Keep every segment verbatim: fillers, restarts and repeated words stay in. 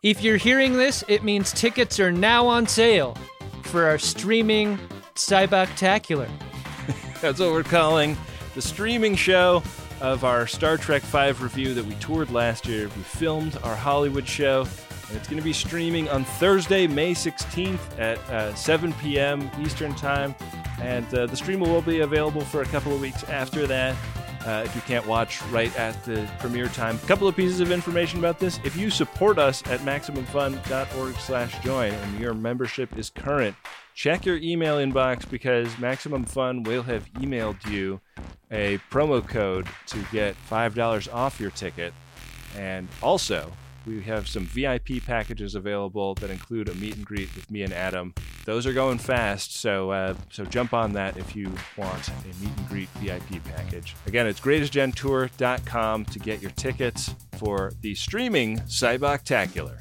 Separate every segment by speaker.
Speaker 1: If you're hearing this, it means tickets are now on sale for our streaming Cyboctacular.
Speaker 2: That's what we're calling the streaming show of our Star Trek five review that we toured last year. We filmed our Hollywood show, and it's going to be streaming on Thursday, May sixteenth at uh, seven p.m. Eastern Time. And uh, the stream will be available for a couple of weeks after that. Uh, if you can't watch right at the premiere time. A couple of pieces of information about this. If you support us at MaximumFun.org slash join and your membership is current, check your email inbox because Maximum Fun will have emailed you a promo code to get five dollars off your ticket. And also, we have some V I P packages available that include a meet and greet with me and Adam. Those are going fast, so uh, so jump on that if you want a meet and greet V I P package. Again, it's greatest gen tour dot com to get your tickets for the streaming Cyboctacular.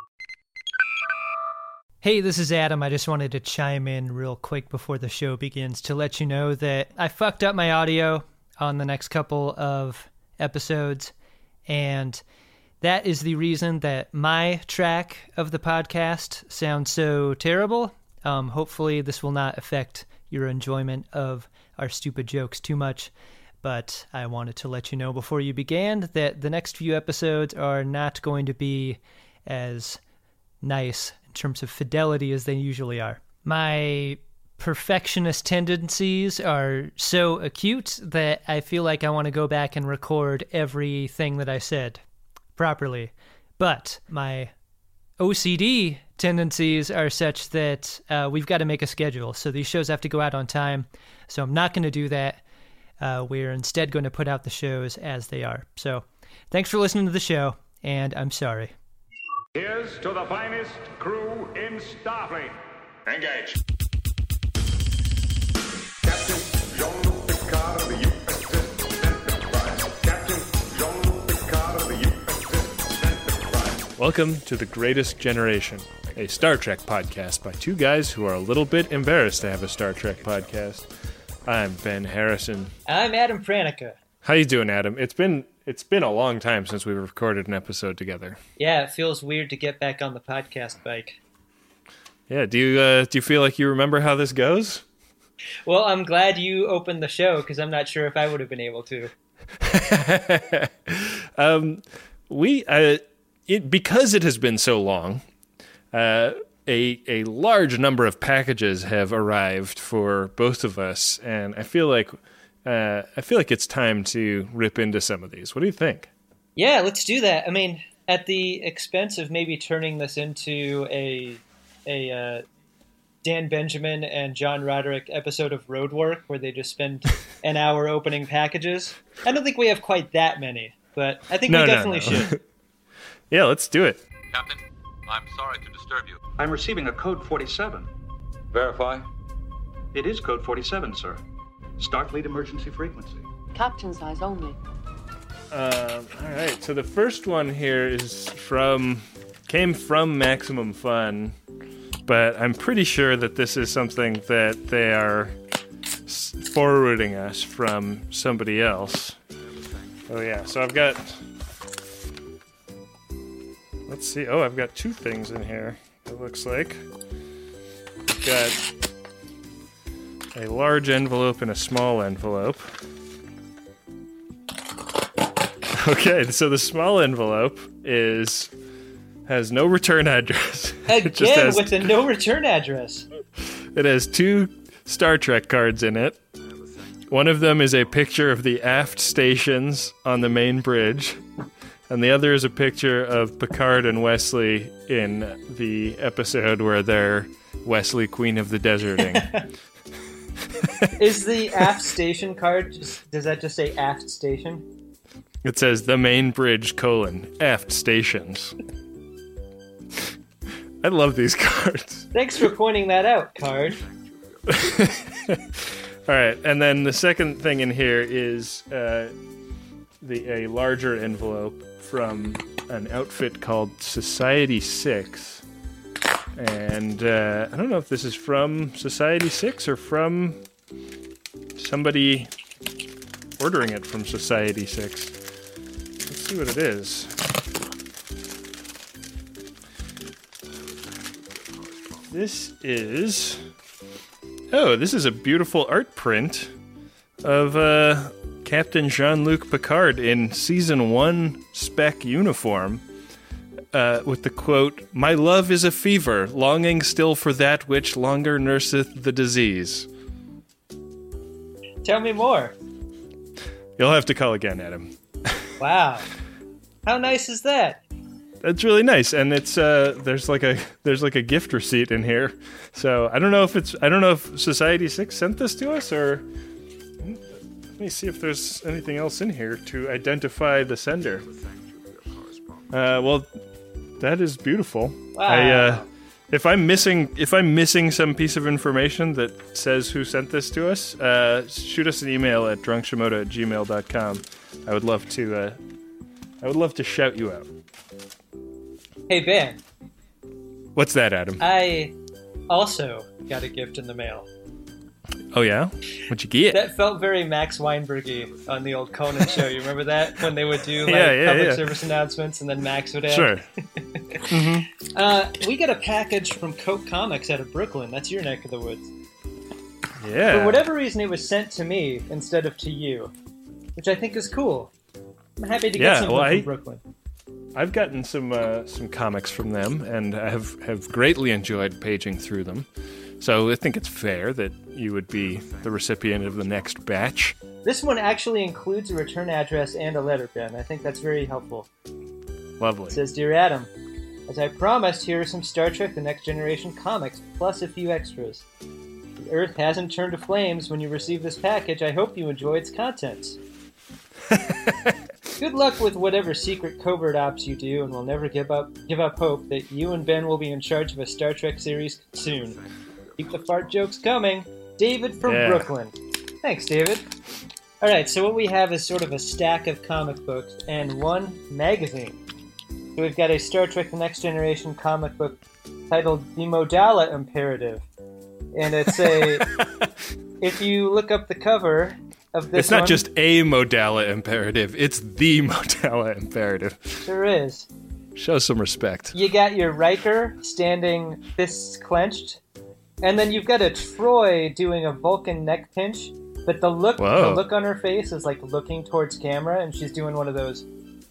Speaker 1: Hey, this is Adam. I just wanted to chime in real quick before the show begins to let you know that I fucked up my audio on the next couple of episodes, and that is the reason that my track of the podcast sounds so terrible. Um, hopefully this will not affect your enjoyment of our stupid jokes too much, but I wanted to let you know before you began that the next few episodes are not going to be as nice in terms of fidelity as they usually are. My perfectionist tendencies are so acute that I feel like I want to go back and record everything that I said properly, but my O C D tendencies are such that uh, we've got to make a schedule, so these shows have to go out on time, so I'm not going to do that. Uh, we're instead going to put out the shows as they are. So thanks for listening to the show, and I'm sorry.
Speaker 3: Here's to the finest crew in Starfleet. Engage. Captain Jean-Luc Picard of the U S S Enterprise. Captain Jean-Luc Picard of the U S S Enterprise.
Speaker 2: Welcome to The Greatest Generation, a Star Trek podcast by two guys who are a little bit embarrassed to have a Star Trek podcast. I'm Ben Harrison.
Speaker 1: I'm Adam Pranica.
Speaker 2: How you doing, Adam? It's been it's been a long time since we recorded an episode together.
Speaker 1: Yeah, it feels weird to get back on the podcast bike.
Speaker 2: Yeah, do you uh, do you feel like you remember how this goes?
Speaker 1: Well, I'm glad you opened the show because I'm not sure if I would have been able to.
Speaker 2: um, we uh, it because it has been so long. Uh, a a large number of packages have arrived for both of us, and I feel like uh, I feel like it's time to rip into some of these. What do you think?
Speaker 1: Yeah, let's do that. I mean, at the expense of maybe turning this into a a uh, Dan Benjamin and John Roderick episode of Road Work, where they just spend an hour opening packages. I don't think we have quite that many, but I think
Speaker 2: no,
Speaker 1: we definitely
Speaker 2: no, no.
Speaker 1: should.
Speaker 2: Yeah, let's do it.
Speaker 4: Captain, I'm sorry to disturb you.
Speaker 5: I'm receiving a code forty-seven.
Speaker 4: Verify.
Speaker 5: It is code forty-seven, sir. Starfleet emergency frequency.
Speaker 6: Captain size only.
Speaker 2: Uh, all right, so the first one here is from came from Maximum Fun, but I'm pretty sure that this is something that they are forwarding us from somebody else. Oh yeah, so I've got. Let's see. Oh, I've got two things in here, it looks like. I've got a large envelope and a small envelope. Okay, so the small envelope is has no return address.
Speaker 1: Again,
Speaker 2: just has,
Speaker 1: with the no return address.
Speaker 2: It has two Star Trek cards in it. One of them is a picture of the aft stations on the main bridge. And the other is a picture of Picard and Wesley in the episode where they're Wesley, Queen of the Deserting.
Speaker 1: Is the aft station card, just, does that just say aft station?
Speaker 2: It says the main bridge, colon, aft stations. I love these cards.
Speaker 1: Thanks for pointing that out, card.
Speaker 2: All right, and then the second thing in here is uh, the a larger envelope from an outfit called Society six. And uh, I don't know if this is from Society six or from somebody ordering it from Society six. Let's see what it is. This is... Oh, this is a beautiful art print of uh, Captain Jean-Luc Picard in Season one spec uniform uh, with the quote, "My love is a fever, longing still for that which longer nurseth the disease."
Speaker 1: Tell me more.
Speaker 2: You'll have to call again, Adam.
Speaker 1: Wow. How nice is that?
Speaker 2: That's really nice, and it's uh, there's like a there's like a gift receipt in here. So I don't know if it's I don't know if Society Six sent this to us, or let me see if there's anything else in here to identify the sender. Uh, well, that is beautiful.
Speaker 1: Wow.
Speaker 2: I, uh, if I'm missing if I'm missing some piece of information that says who sent this to us, uh, shoot us an email at drunkshimoda at gmail dot com. I would love to uh, I would love to shout you out.
Speaker 1: Hey, Ben.
Speaker 2: What's that, Adam?
Speaker 1: I also got a gift in the mail.
Speaker 2: Oh, yeah? What'd you get?
Speaker 1: That felt very Max Weinberg-y on the old Conan show. You remember that? When they would do like
Speaker 2: Yeah, yeah,
Speaker 1: public
Speaker 2: yeah.
Speaker 1: service announcements and then Max would add.
Speaker 2: Sure.
Speaker 1: Uh, we got a package from Coke Comics out of Brooklyn. That's your neck of the woods.
Speaker 2: Yeah.
Speaker 1: For whatever reason, it was sent to me instead of to you, which I think is cool. I'm happy to get
Speaker 2: Yeah,
Speaker 1: something
Speaker 2: well,
Speaker 1: from
Speaker 2: I-
Speaker 1: Brooklyn.
Speaker 2: I've gotten some uh, some comics from them, and I have, have greatly enjoyed paging through them. So I think it's fair that you would be the recipient of the next batch.
Speaker 1: This one actually includes a return address and a letter, Ben. I think that's very helpful.
Speaker 2: Lovely.
Speaker 1: It says, "Dear Adam, as I promised, here are some Star Trek The Next Generation comics, plus a few extras. The Earth hasn't turned to flames when you receive this package. I hope you enjoy its contents. Good luck with whatever secret covert ops you do, and we'll never give up give up hope that you and Ben will be in charge of a Star Trek series soon. Keep the fart jokes coming. David from
Speaker 2: Yeah.
Speaker 1: Brooklyn." Thanks, David. All right, so what we have is sort of a stack of comic books and one magazine. So we've got a Star Trek The Next Generation comic book titled The Modala Imperative. And it's a... if you look up the cover of this
Speaker 2: It's not
Speaker 1: one,
Speaker 2: just a Modala imperative, it's the Modala imperative.
Speaker 1: Sure is.
Speaker 2: Show some respect.
Speaker 1: You got your Riker standing, fists clenched, and then you've got a Troy doing a Vulcan neck pinch, but the look
Speaker 2: Whoa.
Speaker 1: the look on her face is like looking towards camera, and she's doing one of those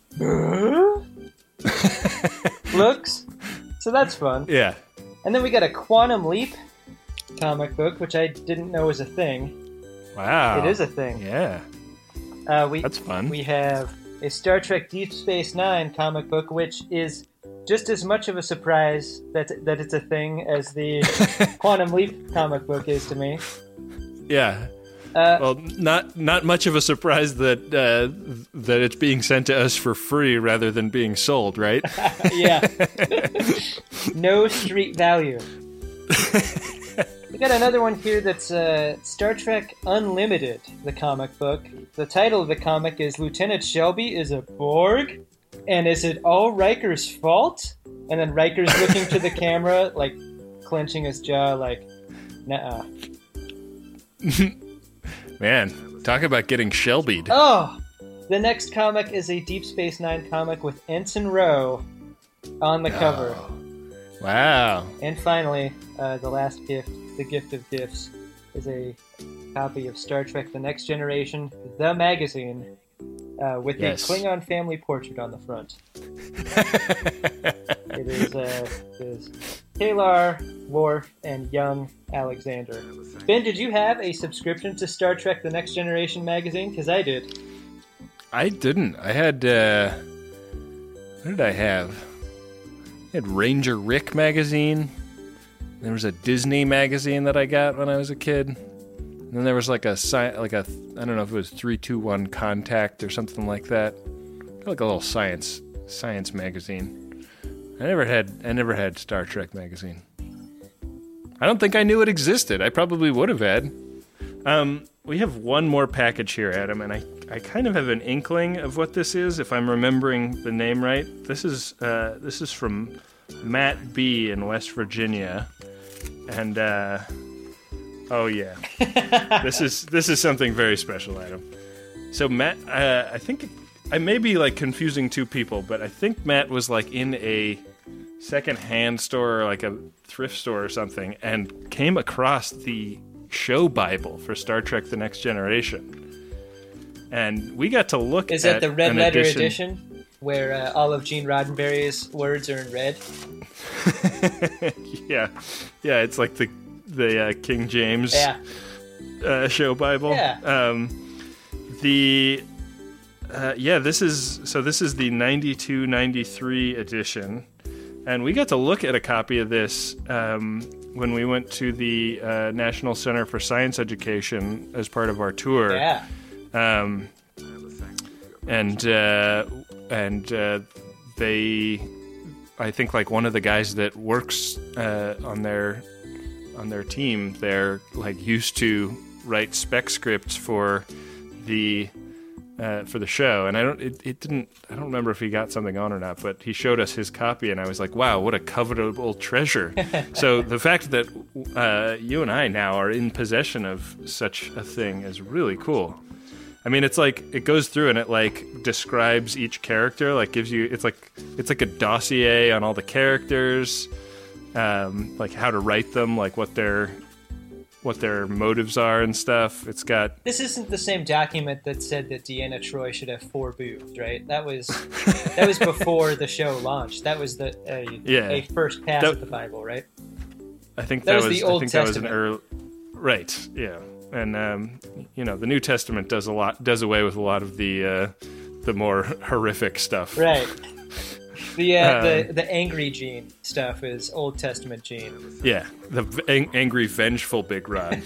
Speaker 1: looks. So that's fun.
Speaker 2: Yeah.
Speaker 1: And then we got a Quantum Leap comic book, which I didn't know was a thing.
Speaker 2: Wow.
Speaker 1: It is a thing.
Speaker 2: Yeah.
Speaker 1: Uh, we,
Speaker 2: That's fun.
Speaker 1: We have a Star Trek Deep Space Nine comic book, which is just as much of a surprise that that it's a thing as the Quantum Leap comic book is to me.
Speaker 2: Yeah.
Speaker 1: Uh,
Speaker 2: Well, not not much of a surprise that uh, that it's being sent to us for free rather than being sold, right?
Speaker 1: yeah. No street value. We got another one here that's uh, Star Trek Unlimited, the comic book. The title of the comic is Lieutenant Shelby is a Borg, and is it all Riker's fault? And then Riker's looking to the camera, like clenching his jaw, like, nuh-uh.
Speaker 2: Man, talk about getting Shelby'd.
Speaker 1: Oh! The next comic is a Deep Space Nine comic with Ensign Rowe on the cover.
Speaker 2: Wow.
Speaker 1: And finally, uh, the last gift, the gift of gifts, is a copy of Star Trek The Next Generation, the magazine, uh, with
Speaker 2: Yes.
Speaker 1: a Klingon family portrait on the front. It is, uh, it is Kalar, Worf, and young Alexander. Ben, did you have a subscription to Star Trek The Next Generation magazine? Because I did.
Speaker 2: I didn't. I had, uh... what did I have? I had Ranger Rick magazine. There was a Disney magazine that I got when I was a kid. And then there was like a, sci- like a, I don't know if it was three two one Contact or something like that. Like a little science, science magazine. I never had, I never had Star Trek magazine. I don't think I knew it existed. I probably would have had. Um, we have one more package here, Adam, and I, I kind of have an inkling of what this is, if I'm remembering the name right. This is uh, this is from Matt B. in West Virginia, and uh, oh yeah, this is this is something very special, Adam. So Matt, uh, I think I may be like confusing two people, but I think Matt was like in a second-hand store, like a thrift store or something, and came across the show Bible for Star Trek The Next Generation. And we got to look
Speaker 1: Is
Speaker 2: at
Speaker 1: that the red
Speaker 2: an
Speaker 1: letter
Speaker 2: edition,
Speaker 1: edition where uh, all of Gene Roddenberry's words are in red?
Speaker 2: yeah. Yeah, it's like the, the uh, King James
Speaker 1: Yeah.
Speaker 2: uh, show Bible.
Speaker 1: Yeah.
Speaker 2: Um, the... Uh, yeah, this is so. This is the ninety-two ninety-three edition, and we got to look at a copy of this um, when we went to the uh, National Center for Science Education as part of our tour.
Speaker 1: Yeah.
Speaker 2: Um, and uh, and uh, they, I think, like one of the guys that works uh, on their on their team, they're like used to write spec scripts for the. Uh, for the show, and I don't. It, it didn't. I don't remember if he got something on or not. But he showed us his copy, and I was like, "Wow, what a covetable treasure!" So the fact that uh, you and I now are in possession of such a thing is really cool. I mean, it's like it goes through and it like describes each character, like gives you. It's like it's like a dossier on all the characters, um, like how to write them, like what their what their motives are and stuff. It's got...
Speaker 1: This isn't the same document that said that Deanna Troi should have four boobs, right? That was that was before the show launched. That was the a,
Speaker 2: Yeah.
Speaker 1: a first pass
Speaker 2: That-
Speaker 1: at the Bible, right?
Speaker 2: I think
Speaker 1: That
Speaker 2: that,
Speaker 1: was
Speaker 2: was,
Speaker 1: the
Speaker 2: I
Speaker 1: Old
Speaker 2: think that was an
Speaker 1: Testament.
Speaker 2: early... Right, yeah. And, um, you know, the New Testament does a lot, does away with a lot of the uh, the more horrific stuff.
Speaker 1: Right. The uh,
Speaker 2: Um,
Speaker 1: the the angry Gene stuff is Old Testament Gene.
Speaker 2: Yeah, the v- ang- angry, vengeful Big Rod.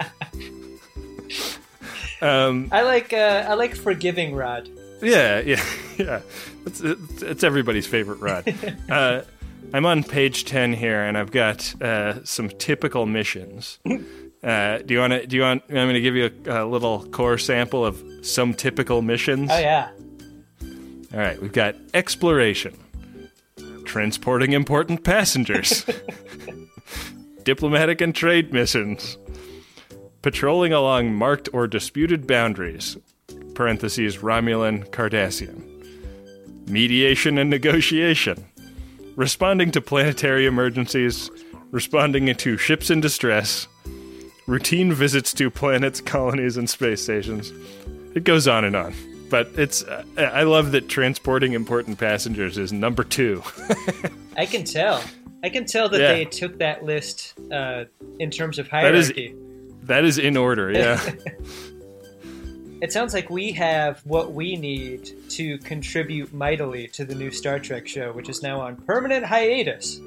Speaker 2: um,
Speaker 1: I like uh, I like forgiving Rod.
Speaker 2: yeah, yeah, yeah. It's, it's, it's everybody's favorite Rod. Uh, I'm on page ten here, and I've got uh, some typical missions. Uh, do you want to? Do you want? I'm going to give you a, a little core sample of some typical missions.
Speaker 1: Oh yeah.
Speaker 2: All right, we've got exploration, transporting important passengers, diplomatic and trade missions, patrolling along marked or disputed boundaries, parentheses Romulan, Cardassian, mediation and negotiation, responding to planetary emergencies, responding to ships in distress, routine visits to planets, colonies, and space stations. It goes on and on. But it's uh, I love that transporting important passengers is number two.
Speaker 1: I can tell. I can tell that
Speaker 2: Yeah.
Speaker 1: they took that list uh, in terms of
Speaker 2: That is-
Speaker 1: hierarchy.
Speaker 2: That is in order, yeah.
Speaker 1: It sounds like we have what we need to contribute mightily to the new Star Trek show, which is now on permanent hiatus.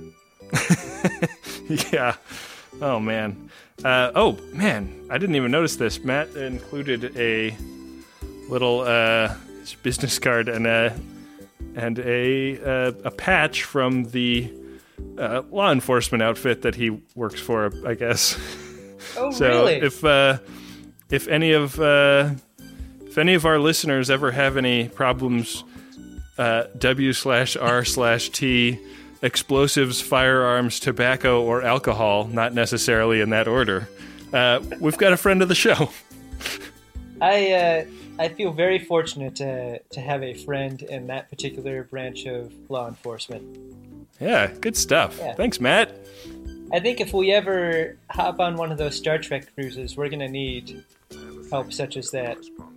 Speaker 2: Yeah. Oh, man. Uh, oh, man. I didn't even notice this. Matt included a little uh, business card and a, and a, uh, a patch from the uh, law enforcement outfit that he works for, I guess.
Speaker 1: Oh,
Speaker 2: So
Speaker 1: really?
Speaker 2: if uh, if any of uh, if any of our listeners ever have any problems, uh, W slash R slash T, explosives, firearms, tobacco, or alcohol, not necessarily in that order, uh, we've got a friend of the show.
Speaker 1: I uh, I feel very fortunate to to have a friend in that particular branch of law enforcement.
Speaker 2: Yeah, good stuff.
Speaker 1: Yeah.
Speaker 2: Thanks, Matt.
Speaker 1: I think if we ever hop on one of those Star Trek cruises, we're gonna need help such as that.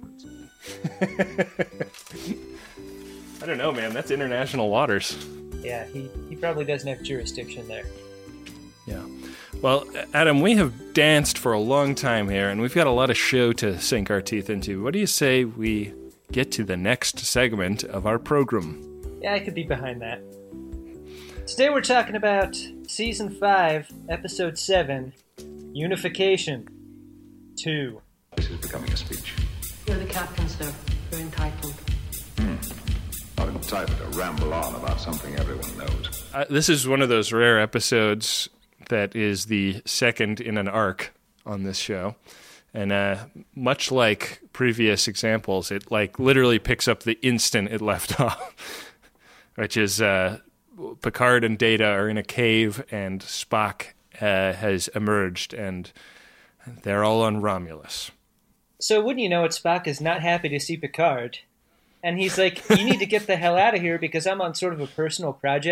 Speaker 2: I don't know, man. That's international waters.
Speaker 1: Yeah, he, he probably doesn't have jurisdiction there.
Speaker 2: Yeah. Well, Adam, we have danced for a long time here, and we've got a lot of show to sink our teeth into. What do you say we get to the next segment of our program?
Speaker 1: Yeah, I could be behind that. Today we're talking about Season five, Episode seven, Unification two.
Speaker 3: This is becoming a speech.
Speaker 6: You're the captain, sir. You're entitled.
Speaker 3: Not entitled to ramble on about something everyone knows.
Speaker 2: Uh, this is one of those rare episodes that is the second in an arc on this show. And uh, much like previous examples, it like literally picks up the instant it left off, which is uh, Picard and Data are in a cave and Spock uh, has emerged and they're all on Romulus.
Speaker 1: So wouldn't you know it, Spock is not happy to see Picard. And he's like, you need to get the hell out of here because I'm on sort of a personal project.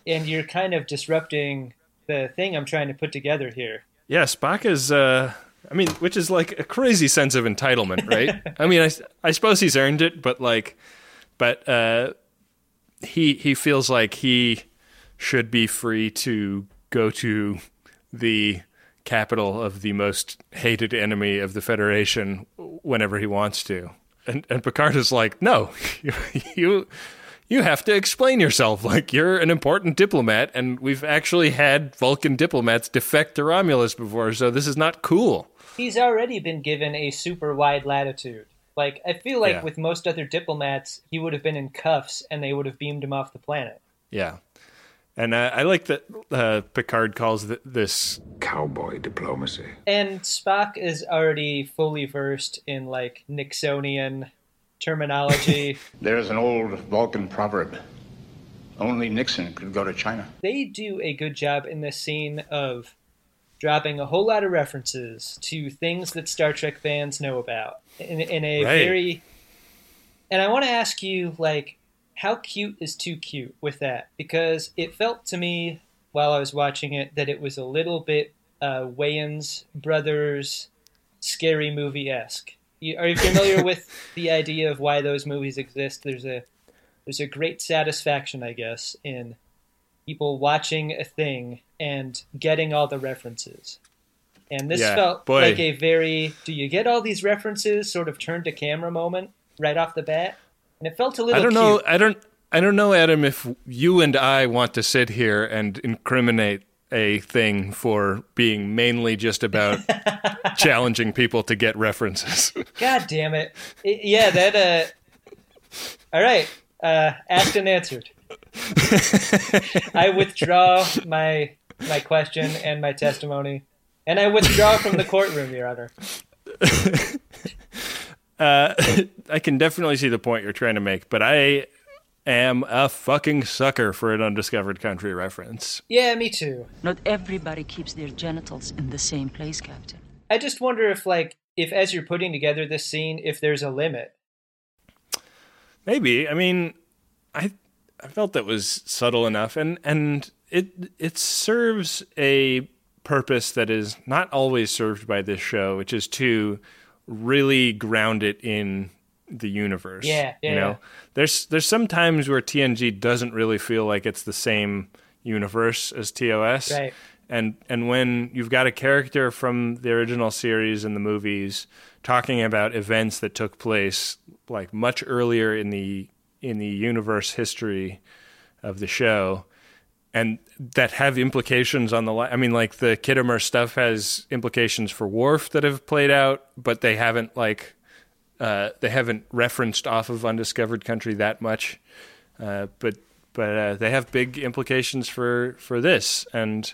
Speaker 1: and you're kind of disrupting the thing I'm trying to put together here.
Speaker 2: Yeah, Spock is, uh, I mean, which is like a crazy sense of entitlement, right? I mean, I, I suppose he's earned it, but like, but uh, he he feels like he should be free to go to the capital of the most hated enemy of the Federation whenever he wants to. And and Picard is like, no, you, you you have to explain yourself. Like, you're an important diplomat, and we've actually had Vulcan diplomats defect to Romulus before, so this is not cool.
Speaker 1: He's already been given a super wide latitude. Like, I feel like
Speaker 2: Yeah.
Speaker 1: with most other diplomats, he would have been in cuffs, and they would have beamed him off the planet.
Speaker 2: Yeah. And uh, I like that uh, Picard calls th- this...
Speaker 3: Cowboy diplomacy.
Speaker 1: And Spock is already fully versed in, like, Nixonian terminology.
Speaker 7: There's an old Vulcan proverb. Only Nixon could go to China.
Speaker 1: They do a good job in this scene of dropping a whole lot of references to things that Star Trek fans know about in, in a
Speaker 2: Right.
Speaker 1: very... And I want to ask you, like, how cute is too cute with that? Because it felt to me, while I was watching it, that it was a little bit uh, Wayans Brothers scary movie-esque. You, are you familiar with the idea of why those movies exist? There's a there's a great satisfaction, I guess, in people watching a thing and getting all the references. And this
Speaker 2: Yeah,
Speaker 1: felt
Speaker 2: boy.
Speaker 1: like a very, do you get all these references sort of turn to camera moment right off the bat? And it felt a little
Speaker 2: I don't
Speaker 1: cute.
Speaker 2: know. I don't. I don't know, Adam. If you and I want to sit here and incriminate a thing for being mainly just about challenging people to get references.
Speaker 1: God damn it. I- yeah, that, uh... All right. Uh, asked and answered. I withdraw my my question and my testimony. And I withdraw from the courtroom, Your Honor.
Speaker 2: Uh, I can definitely see the point you're trying to make, but I am a fucking sucker for an Undiscovered Country reference.
Speaker 1: Yeah, me too.
Speaker 8: Not everybody keeps their genitals in the same place, Captain.
Speaker 1: I just wonder if, like, if as you're putting together this scene, if there's a limit.
Speaker 2: Maybe. I mean, I I felt that was subtle enough, and and it it serves a purpose that is not always served by this show, which is to really ground it in the universe.
Speaker 1: Yeah, yeah,
Speaker 2: you know,
Speaker 1: yeah.
Speaker 2: there's there's some times where T N G doesn't really feel like it's the same universe as T O S.
Speaker 1: Right.
Speaker 2: And and when you've got a character from the original series and the movies talking about events that took place like much earlier in the in the universe history of the show, and that have implications on the li- I mean, like the Kittimer stuff has implications for Worf that have played out, but they haven't like uh, they haven't referenced off of Undiscovered Country that much. Uh, but but uh, they have big implications for for this, and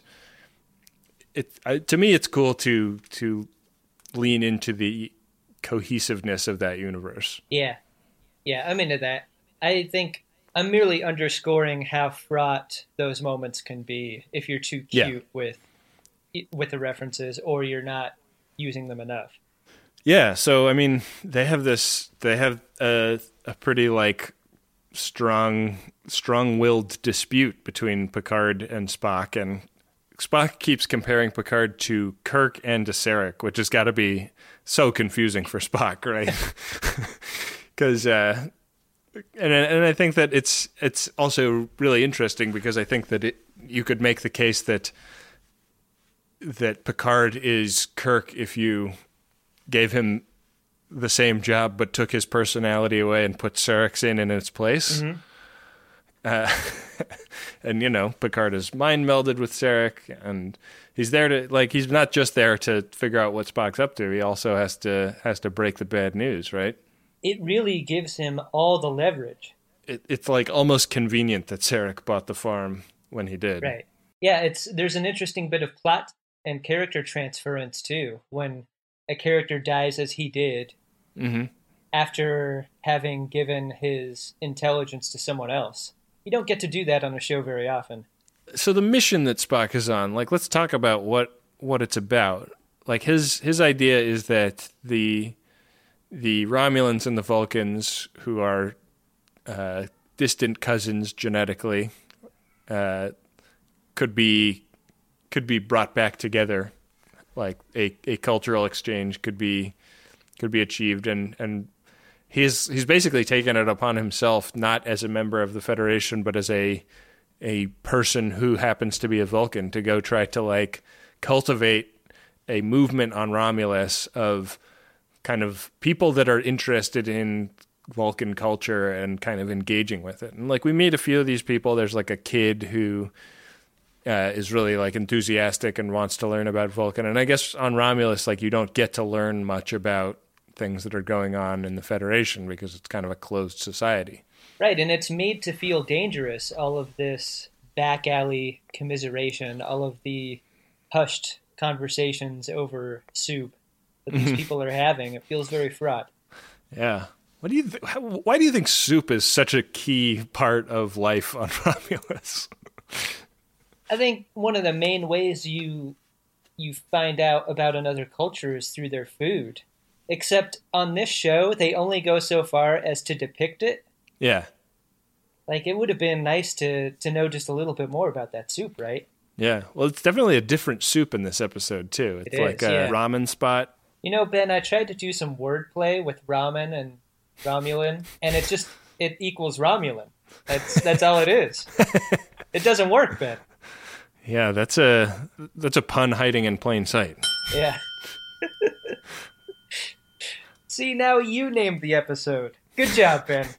Speaker 2: it I, to me it's cool to to lean into the cohesiveness of that universe.
Speaker 1: Yeah. Yeah, I'm into that. I think I'm merely underscoring how fraught those moments can be if you're too cute
Speaker 2: Yeah.
Speaker 1: with with the references or you're not using them enough.
Speaker 2: Yeah, so I mean, they have this. They have a, a pretty like strong, strong-willed dispute between Picard and Spock, and Spock keeps comparing Picard to Kirk and to Sarek, which has got to be so confusing for Spock, right? Because, uh, and and I think that it's it's also really interesting because I think that it you could make the case that that Picard is Kirk if you gave him the same job but took his personality away and put Sarek's in in its place.
Speaker 1: Mm-hmm.
Speaker 2: Uh, and, you know, Picard is mind melded with Sarek, and he's there to, like, he's not just there to figure out what Spock's up to. He also has to has to break the bad news, right?
Speaker 1: It really gives him all the leverage.
Speaker 2: It, it's, like, almost convenient that Sarek bought the farm when he did.
Speaker 1: Right. Yeah, it's there's an interesting bit of plot and character transference, too, when a character dies as he did
Speaker 2: Mm-hmm.
Speaker 1: after having given his intelligence to someone else. You don't get to do that on a show very often.
Speaker 2: So the mission that Spock is on, like, let's talk about what, what it's about. Like, his his idea is that the the Romulans and the Vulcans, who are uh, distant cousins genetically, uh, could be could be brought back together, like a, a cultural exchange could be could be achieved, and and he's he's basically taken it upon himself, not as a member of the Federation, but as a a person who happens to be a Vulcan, to go try to like cultivate a movement on Romulus of kind of people that are interested in Vulcan culture and kind of engaging with it. And like we meet a few of these people. There's like a kid who uh, is really like enthusiastic and wants to learn about Vulcan. And I guess on Romulus, like you don't get to learn much about things that are going on in the Federation because it's kind of a closed society.
Speaker 1: Right, and it's made to feel dangerous, all of this back alley commiseration, all of the hushed conversations over soup that these people are having. It feels very fraught.
Speaker 2: Yeah. What do you th- how, why do you think soup is such a key part of life on Romulus?
Speaker 1: I think one of the main ways you you find out about another culture is through their food. Except on this show, they only go so far as to depict it.
Speaker 2: Yeah.
Speaker 1: Like, it would have been nice to, to know just a little bit more about that soup, right?
Speaker 2: Yeah. Well, it's definitely a different soup in this episode, too. It's
Speaker 1: It
Speaker 2: like
Speaker 1: is,
Speaker 2: a
Speaker 1: yeah.
Speaker 2: ramen spot.
Speaker 1: You know, Ben, I tried to do some wordplay with ramen and Romulan, and it just, it equals Romulan. That's that's all it is. It doesn't work, Ben.
Speaker 2: Yeah, that's a that's a pun hiding in plain sight.
Speaker 1: Yeah. See, now you named the episode. Good job, Ben.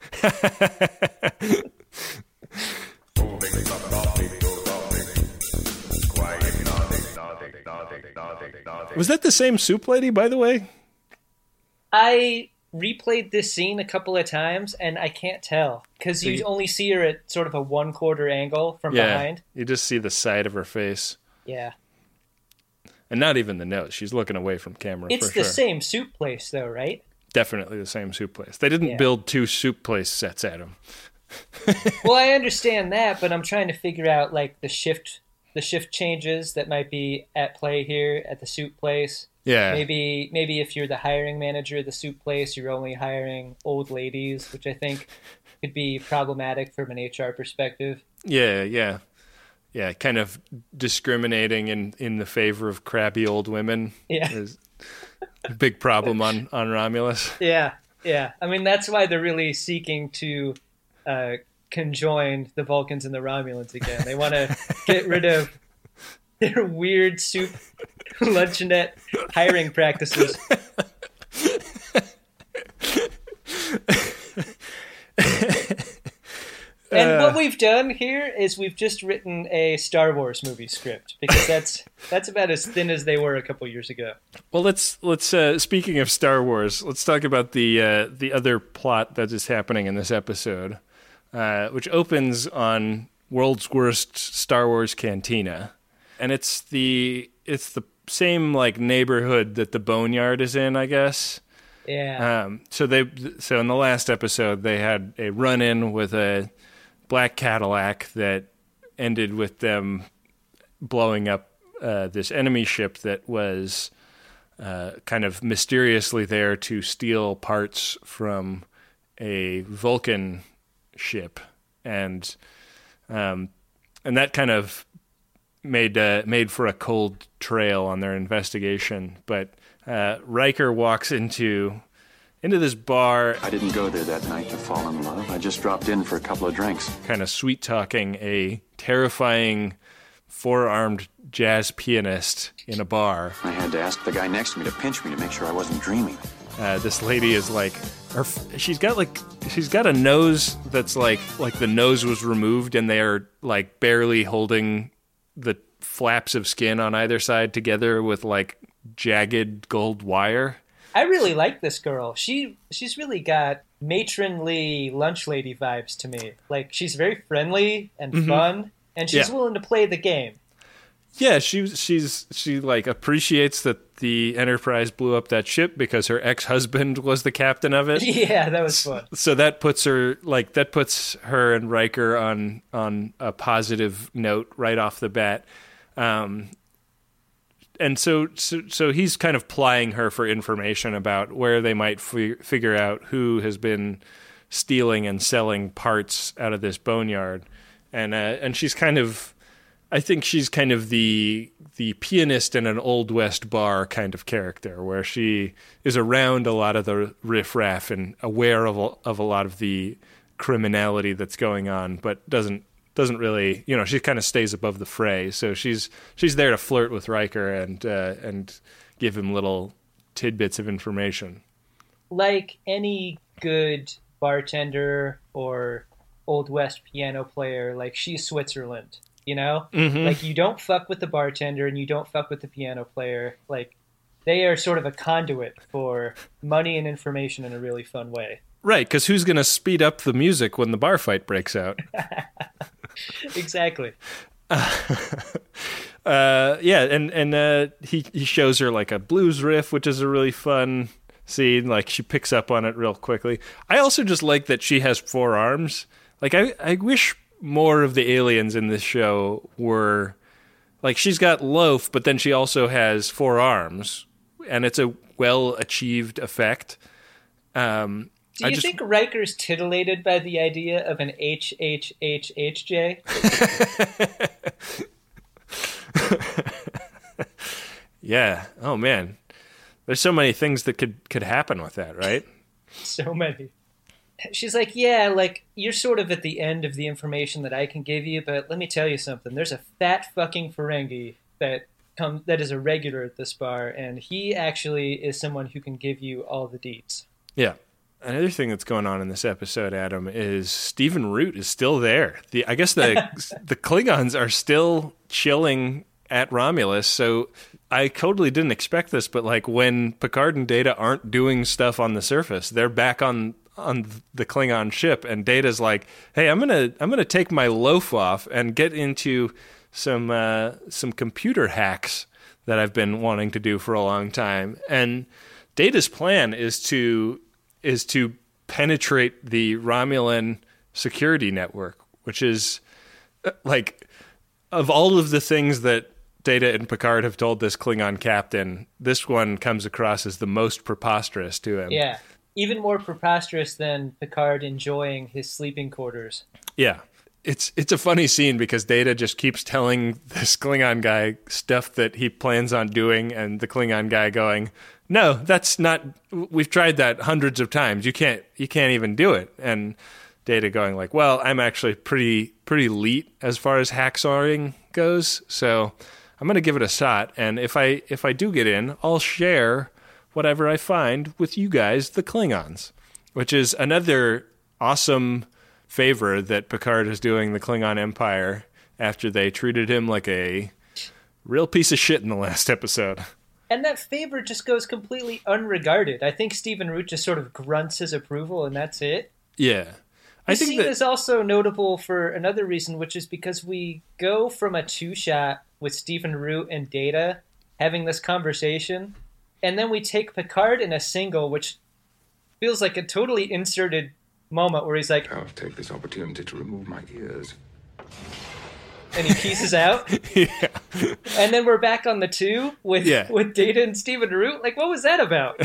Speaker 2: Was that the same soup lady, by the way?
Speaker 1: I replayed this scene a couple of times, and I can't tell, because you only see her at sort of a one-quarter angle from
Speaker 2: Yeah,
Speaker 1: behind.
Speaker 2: you just see the side of her face.
Speaker 1: Yeah.
Speaker 2: And not even the nose. She's looking away from camera
Speaker 1: It's
Speaker 2: for
Speaker 1: the
Speaker 2: sure.
Speaker 1: same soup place, though, right?
Speaker 2: Definitely the same soup place. They didn't
Speaker 1: Yeah.
Speaker 2: build two soup place sets at him.
Speaker 1: Well, I understand that, but I'm trying to figure out, like, the shift the shift changes that might be at play here at the soup place.
Speaker 2: Yeah.
Speaker 1: Maybe maybe if you're the hiring manager of the soup place, you're only hiring old ladies, which I think could be problematic from an H R perspective.
Speaker 2: Yeah, yeah. Yeah, kind of discriminating in, in the favor of crabby old women.
Speaker 1: Yeah.
Speaker 2: Is a big problem on, on Romulus.
Speaker 1: Yeah, yeah. I mean, that's why they're really seeking to uh, conjoin the Vulcans and the Romulans again. They want to get rid of their weird soup luncheonette hiring practices. And what we've done here is we've just written a Star Wars movie script, because that's that's about as thin as they were a couple years ago.
Speaker 2: Well, let's let's uh, speaking of Star Wars, let's talk about the uh, the other plot that is happening in this episode, uh, which opens on World's Worst Star Wars Cantina, and it's the it's the same like neighborhood that the Boneyard is in, I guess.
Speaker 1: Yeah.
Speaker 2: Um, so they so in the last episode they had a run-in with a black Cadillac that ended with them blowing up uh, this enemy ship that was uh, kind of mysteriously there to steal parts from a Vulcan ship, and um, and that kind of made uh, made for a cold trail on their investigation. But uh, Riker walks into into this bar,
Speaker 9: I didn't go there that night to fall in love. I just dropped in for a couple of drinks.
Speaker 2: kind of sweet talking a terrifying four-armed jazz pianist in a bar.
Speaker 9: I had to ask the guy next to me to pinch me to make sure I wasn't dreaming.
Speaker 2: Uh, this lady is like, her, she's got like, she's got a nose that's like, like the nose was removed and they are like barely holding the flaps of skin on either side together with like jagged gold wire.
Speaker 1: I really like this girl. She she's really got matronly lunch lady vibes to me. Like, she's very friendly and
Speaker 2: Mm-hmm.
Speaker 1: fun, and she's
Speaker 2: Yeah.
Speaker 1: willing to play the game.
Speaker 2: Yeah, she she's she like appreciates that the Enterprise blew up that ship because her ex-husband was the captain of it.
Speaker 1: Yeah, that was fun.
Speaker 2: So that puts her like that puts her and Riker on on a positive note right off the bat. Um, and so, so so he's kind of plying her for information about where they might f- figure out who has been stealing and selling parts out of this boneyard. and uh, and she's kind of, I think she's kind of the the pianist in an Old West bar kind of character, where she is around a lot of the riffraff and aware of a, of a lot of the criminality that's going on, but doesn't doesn't really, you know, she kind of stays above the fray. So she's she's there to flirt with Riker and uh, and give him little tidbits of information.
Speaker 1: Like any good bartender or Old West piano player, like she's Switzerland, you know?
Speaker 2: Mm-hmm.
Speaker 1: Like you don't fuck with the bartender and you don't fuck with the piano player. Like they are sort of a conduit for money and information in a really fun way.
Speaker 2: Right, because who's going to speed up the music when the bar fight breaks out?
Speaker 1: Exactly.
Speaker 2: Uh, uh, yeah, and, and uh, he, he shows her like a blues riff, which is a really fun scene. Like she picks up on it real quickly. I also just like that she has four arms. Like I, I wish more of the aliens in this show were like, she's got loaf, but then she also has four arms, and it's a well achieved effect. Um,
Speaker 1: Do you
Speaker 2: I just,
Speaker 1: think Riker's titillated by the idea of an H H H H J?
Speaker 2: Yeah. Oh man. There's so many things that could, could happen with that, right?
Speaker 1: So many. She's like, yeah, like, you're sort of at the end of the information that I can give you, but let me tell you something. There's a fat fucking Ferengi that come, that is a regular at this bar, and he actually is someone who can give you all the deets.
Speaker 2: Yeah. Another thing that's going on in this episode, Adam, is Stephen Root is still there. The I guess the the Klingons are still chilling at Romulus, so I totally didn't expect this, but like when Picard and Data aren't doing stuff on the surface, they're back on on the Klingon ship, and Data's like, "Hey, I'm gonna I'm gonna take my loaf off and get into some uh, some computer hacks that I've been wanting to do for a long time." And Data's plan is to is to penetrate the Romulan security network, which is like, of all of the things that Data and Picard have told this Klingon captain, this one comes across as the most preposterous to him.
Speaker 1: Yeah, even more preposterous than Picard enjoying his sleeping quarters.
Speaker 2: Yeah. It's it's a funny scene because Data just keeps telling this Klingon guy stuff that he plans on doing, and the Klingon guy going, "No, that's not, we've tried that hundreds of times. You can't you can't even do it." And Data going like, "Well, I'm actually pretty pretty elite as far as hacksawing goes, so I'm going to give it a shot, and if I if I do get in, I'll share whatever I find with you guys, the Klingons," which is another awesome favor that Picard is doing the Klingon Empire after they treated him like a real piece of shit in the last episode.
Speaker 1: And that favor just goes completely unregarded. I think Stephen Root just sort of grunts his approval, and that's it.
Speaker 2: Yeah. I
Speaker 1: This
Speaker 2: think
Speaker 1: scene
Speaker 2: that
Speaker 1: is also notable for another reason, which is because we go from a two-shot with Stephen Root and Data having this conversation, and then we take Picard in a single, which feels like a totally inserted moment where he's like,
Speaker 3: I'll take this opportunity to remove my ears.
Speaker 1: and he pieces out.
Speaker 2: yeah.
Speaker 1: And then we're back on the two with
Speaker 2: Yeah.
Speaker 1: with Data and Stephen Root. Like, what was that about?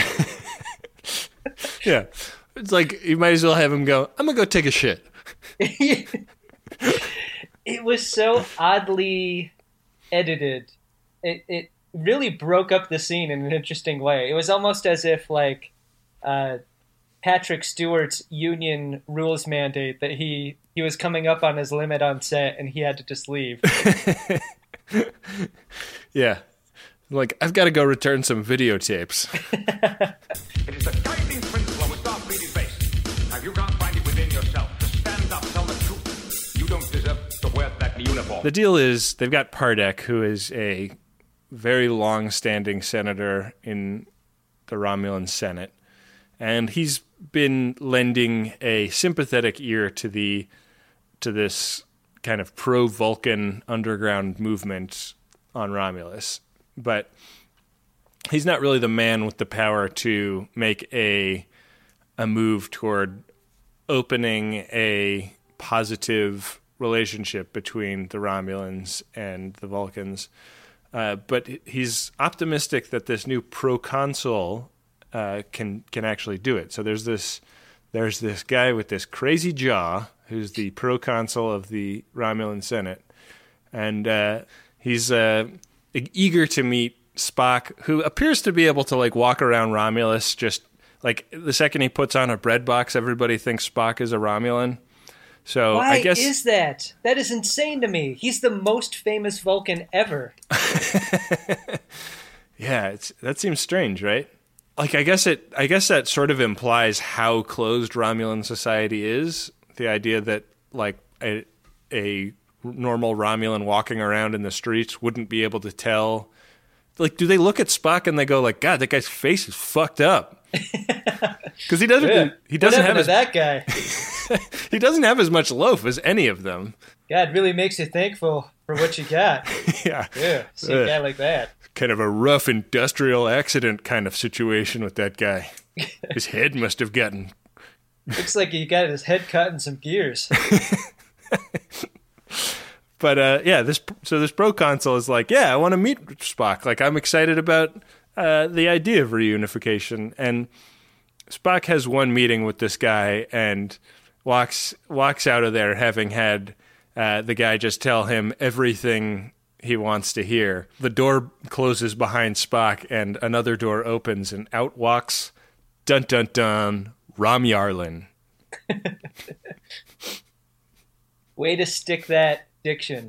Speaker 2: Yeah. It's like you might as well have him go, "I'm going to go take a shit."
Speaker 1: It was so oddly edited. It it really broke up the scene in an interesting way. It was almost as if like uh, Patrick Stewart's union rules mandate that he he was coming up on his limit on set and he had to just leave.
Speaker 2: Yeah. Like, I've got to go return some videotapes.
Speaker 3: It is the guiding principle of Starfleet base. Have you not find it within yourself to stand up, tell the truth? You don't deserve to wear that uniform.
Speaker 2: The deal is they've got Pardek, who is a very long-standing senator in the Romulan Senate, and he's been lending a sympathetic ear to the to this kind of pro-Vulcan underground movement on Romulus. But he's not really the man with the power to make a a move toward opening a positive relationship between the Romulans and the Vulcans. Uh, but he's optimistic that this new proconsul uh, can can actually do it. So there's this there's this guy with this crazy jaw who's the proconsul of the Romulan Senate. And uh, he's uh, eager to meet Spock, who appears to be able to like walk around Romulus. Just like the second he puts on a bread box, everybody thinks Spock is a Romulan. So
Speaker 1: Why
Speaker 2: I guess
Speaker 1: is that? That is insane to me. He's the most famous Vulcan ever.
Speaker 2: Yeah, it's that seems strange, right? Like I guess it I guess that sort of implies how closed Romulan society is. The idea that like a a normal Romulan walking around in the streets wouldn't be able to tell. Like, do they look at Spock and they go like, God, that guy's face is fucked up? Because he doesn't.
Speaker 1: Yeah.
Speaker 2: He doesn't
Speaker 1: what
Speaker 2: have as,
Speaker 1: that guy.
Speaker 2: He doesn't have as much loaf as any of them.
Speaker 1: God really makes you thankful for what you got.
Speaker 2: Yeah,
Speaker 1: Yeah, see a guy like that.
Speaker 2: Kind of a rough industrial accident kind of situation with that guy. His head must have gotten.
Speaker 1: Looks like he got his head cut in some gears.
Speaker 2: But uh, yeah, this so this proconsul is like, yeah, I want to meet Spock. Like, I'm excited about uh, the idea of reunification. And Spock has one meeting with this guy and walks walks out of there having had uh, the guy just tell him everything he wants to hear. The door closes behind Spock, and another door opens, and out walks dun dun dun Rom Yarlin.
Speaker 1: Way to stick that diction.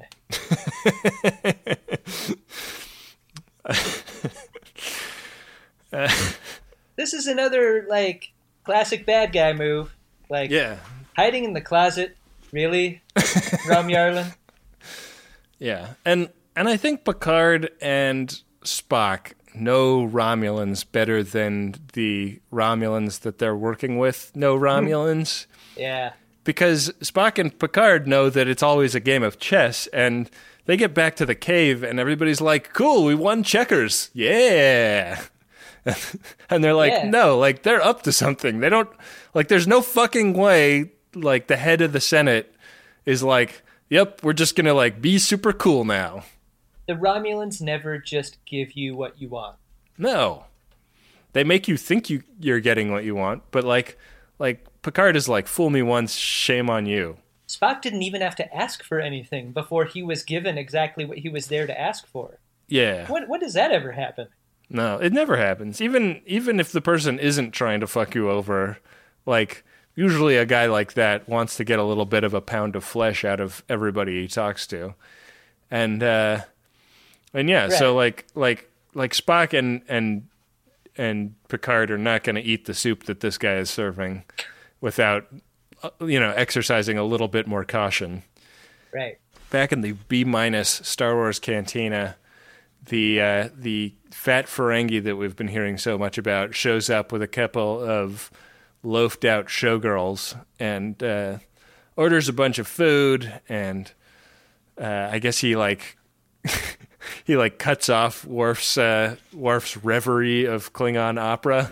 Speaker 2: uh,
Speaker 1: this is another like classic bad guy move. Like
Speaker 2: yeah.
Speaker 1: hiding in the closet. Really, Rom Yarlin?
Speaker 2: Yeah, and and I think Picard and Spock know Romulans better than the Romulans that they're working with know Romulans.
Speaker 1: Yeah.
Speaker 2: Because Spock and Picard know that it's always a game of chess, and they get back to the cave, and everybody's like, cool, we won checkers. Yeah. And they're like,
Speaker 1: yeah.
Speaker 2: no, like, they're up to something. They don't, like, there's no fucking way, like, the head of the Senate is like, yep, we're just going to, like, be super cool now.
Speaker 1: The Romulans never just give you what you want.
Speaker 2: No. They make you think you, you're getting what you want, but, like, like, Picard is like, fool me once, shame on you.
Speaker 1: Spock didn't even have to ask for anything before he was given exactly what he was there to ask for.
Speaker 2: Yeah.
Speaker 1: When, when does that ever happen?
Speaker 2: No, it never happens. Even even if the person isn't trying to fuck you over, like, usually a guy like that wants to get a little bit of a pound of flesh out of everybody he talks to. And, uh, and yeah, right. so like, like, like Spock and, and, and Picard are not going to eat the soup that this guy is serving without, you know, exercising a little bit more caution.
Speaker 1: Right.
Speaker 2: Back in the B-minus Star Wars cantina, the uh, the fat Ferengi that we've been hearing so much about shows up with a couple of loafed-out showgirls and uh, orders a bunch of food, and uh, I guess he, like, he, like, cuts off Worf's, uh, Worf's reverie of Klingon opera.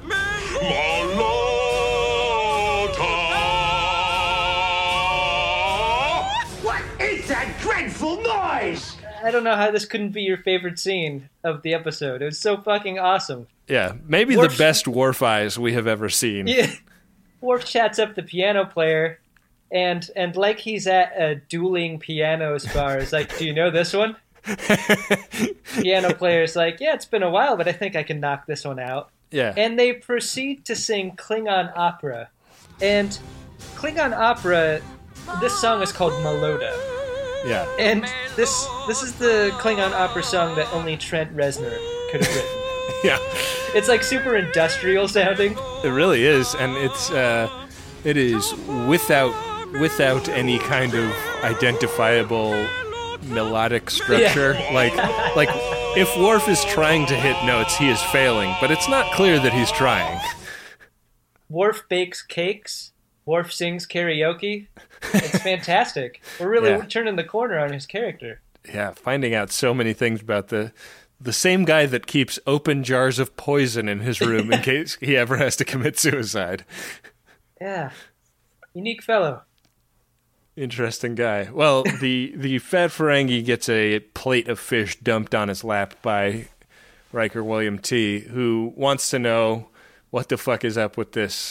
Speaker 1: Noise! I don't know how this couldn't be your favorite scene of the episode. It was so fucking awesome.
Speaker 2: Yeah, maybe Worf, the best Worf eyes we have ever seen. Yeah.
Speaker 1: Worf chats up the piano player, and and like he's at a dueling pianos bar, is like, do you know this one? Piano player's like, yeah, it's been a while, but I think I can knock this one out.
Speaker 2: Yeah.
Speaker 1: And they proceed to sing Klingon opera. And Klingon opera, this song is called Meloda.
Speaker 2: Yeah.
Speaker 1: And this this is the Klingon opera song that only Trent Reznor could have written.
Speaker 2: Yeah.
Speaker 1: It's like super industrial sounding.
Speaker 2: It really is, and it's uh, it is without without any kind of identifiable melodic structure.
Speaker 1: Yeah.
Speaker 2: Like like if Worf is trying to hit notes, he is failing, but it's not clear that he's trying.
Speaker 1: Worf bakes cakes. Worf sings karaoke. It's fantastic. We're really
Speaker 2: yeah.
Speaker 1: turning the corner on his character.
Speaker 2: Yeah, finding out so many things about the the same guy that keeps open jars of poison in his room in case he ever has to commit suicide.
Speaker 1: Yeah. Unique fellow.
Speaker 2: Interesting guy. Well, the, the fat Ferengi gets a plate of fish dumped on his lap by Riker William T, who wants to know what the fuck is up with this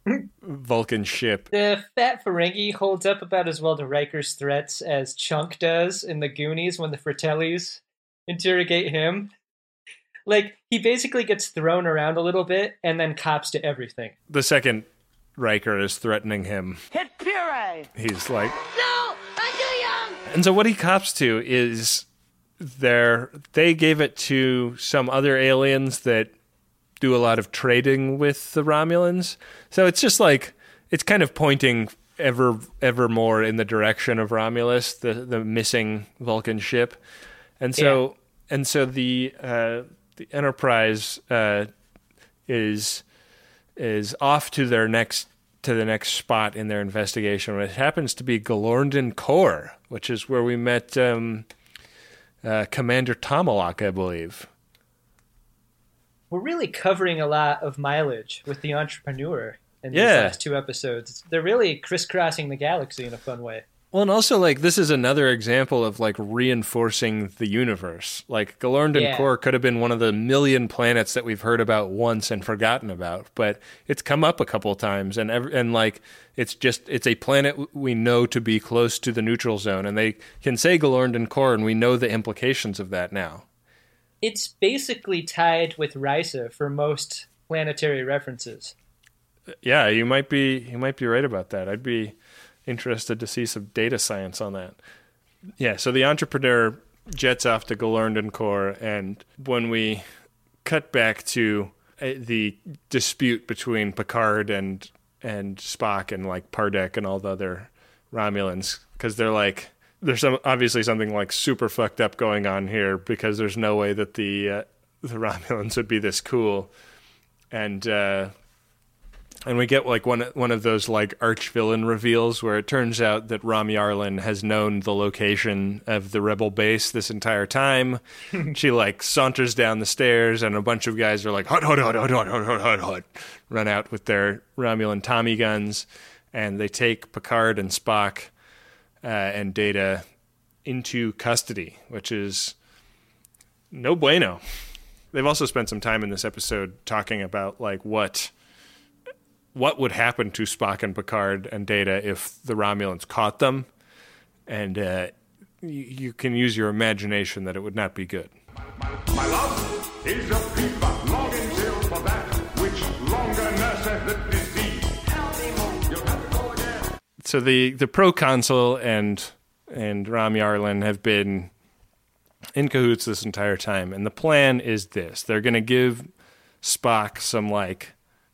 Speaker 2: Vulcan ship.
Speaker 1: The fat Ferengi holds up about as well to Riker's threats as Chunk does in the Goonies when the Fratellis interrogate him. Like, he basically gets thrown around a little bit and then cops to everything.
Speaker 2: The second Riker is threatening him,
Speaker 10: hit puree!
Speaker 2: He's like,
Speaker 10: no, I'm too young!
Speaker 2: And so what he cops to is their, they gave it to some other aliens that do a lot of trading with the Romulans. So it's just like, it's kind of pointing ever ever more in the direction of Romulus, the, the missing Vulcan ship. And so yeah. and so the uh, the Enterprise uh, is is off to their next to the next spot in their investigation. It happens to be Galorndon Core, which is where we met um, uh, Commander Tomalak, I believe.
Speaker 1: We're really covering a lot of mileage with the Entrepreneur in these
Speaker 2: yeah.
Speaker 1: last two episodes. They're really crisscrossing the galaxy in a fun way.
Speaker 2: Well, and also, like, this is another example of, like, reinforcing the universe. Like, Galorndon
Speaker 1: yeah.
Speaker 2: Core could have been one of the million planets that we've heard about once and forgotten about, but it's come up a couple times, and, every, and like, it's just, it's a planet we know to be close to the neutral zone, and they can say Galorndon Core, and we know the implications of that now.
Speaker 1: It's basically tied with Risa for most planetary references.
Speaker 2: Yeah, you might be you might be right about that. I'd be interested to see some data science on that. Yeah, so the Entrepreneur jets off to Galorndon Core, and when we cut back to uh, the dispute between Picard and and Spock and like Pardek and all the other Romulans, because they're like, there's some obviously something like super fucked up going on here, because there's no way that the uh, the Romulans would be this cool, and uh, and we get like one one of those like arch villain reveals where it turns out that Rom Yarlin has known the location of the rebel base this entire time. She like saunters down the stairs, and a bunch of guys are like hut hut hut hut hut hut hut hut hut, run out with their Romulan Tommy guns, and they take Picard and Spock. Uh, and Data into custody, which is no bueno. They've also spent some time in this episode talking about like what what would happen to Spock and Picard and Data if the Romulans caught them, and uh, you, you can use your imagination that it would not be good.
Speaker 3: My love is a fever longing till for that which longer nurseth the disease. You'll have to go again.
Speaker 2: So the, the proconsul and and Rom Yarlin have been in cahoots this entire time, and the plan is this: they're going to give Spock some like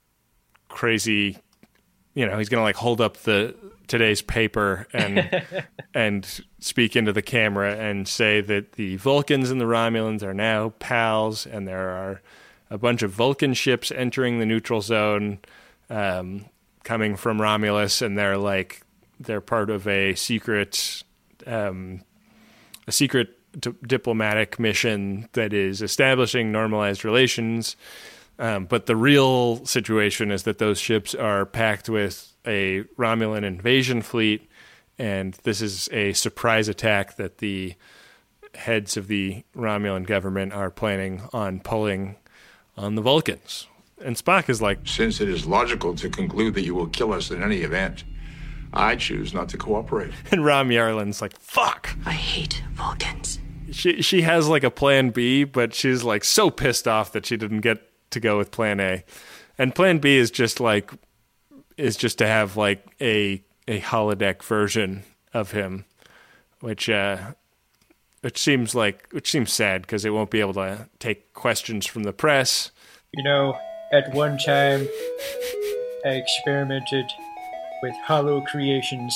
Speaker 2: crazy, you know, he's going to like hold up the today's paper and and speak into the camera and say that the Vulcans and the Romulans are now pals, and there are a bunch of Vulcan ships entering the neutral zone, um, coming from Romulus, and they're like. They're part of a secret, um, a secret d- diplomatic mission that is establishing normalized relations. Um, but the real situation is that those ships are packed with a Romulan invasion fleet, and this is a surprise attack that the heads of the Romulan government are planning on pulling on the Vulcans. And Spock is like,
Speaker 7: since it is logical to conclude that you will kill us in any event, I choose not to cooperate.
Speaker 2: And Rom Yarlin's like, fuck.
Speaker 8: I hate Vulcans.
Speaker 2: She she has like a plan B, but she's like so pissed off that she didn't get to go with plan A. And plan B is just like, is just to have like a a holodeck version of him, which uh, which seems like, which seems sad because it won't be able to take questions from the press.
Speaker 1: You know, at one time, I experimented with hollow creations,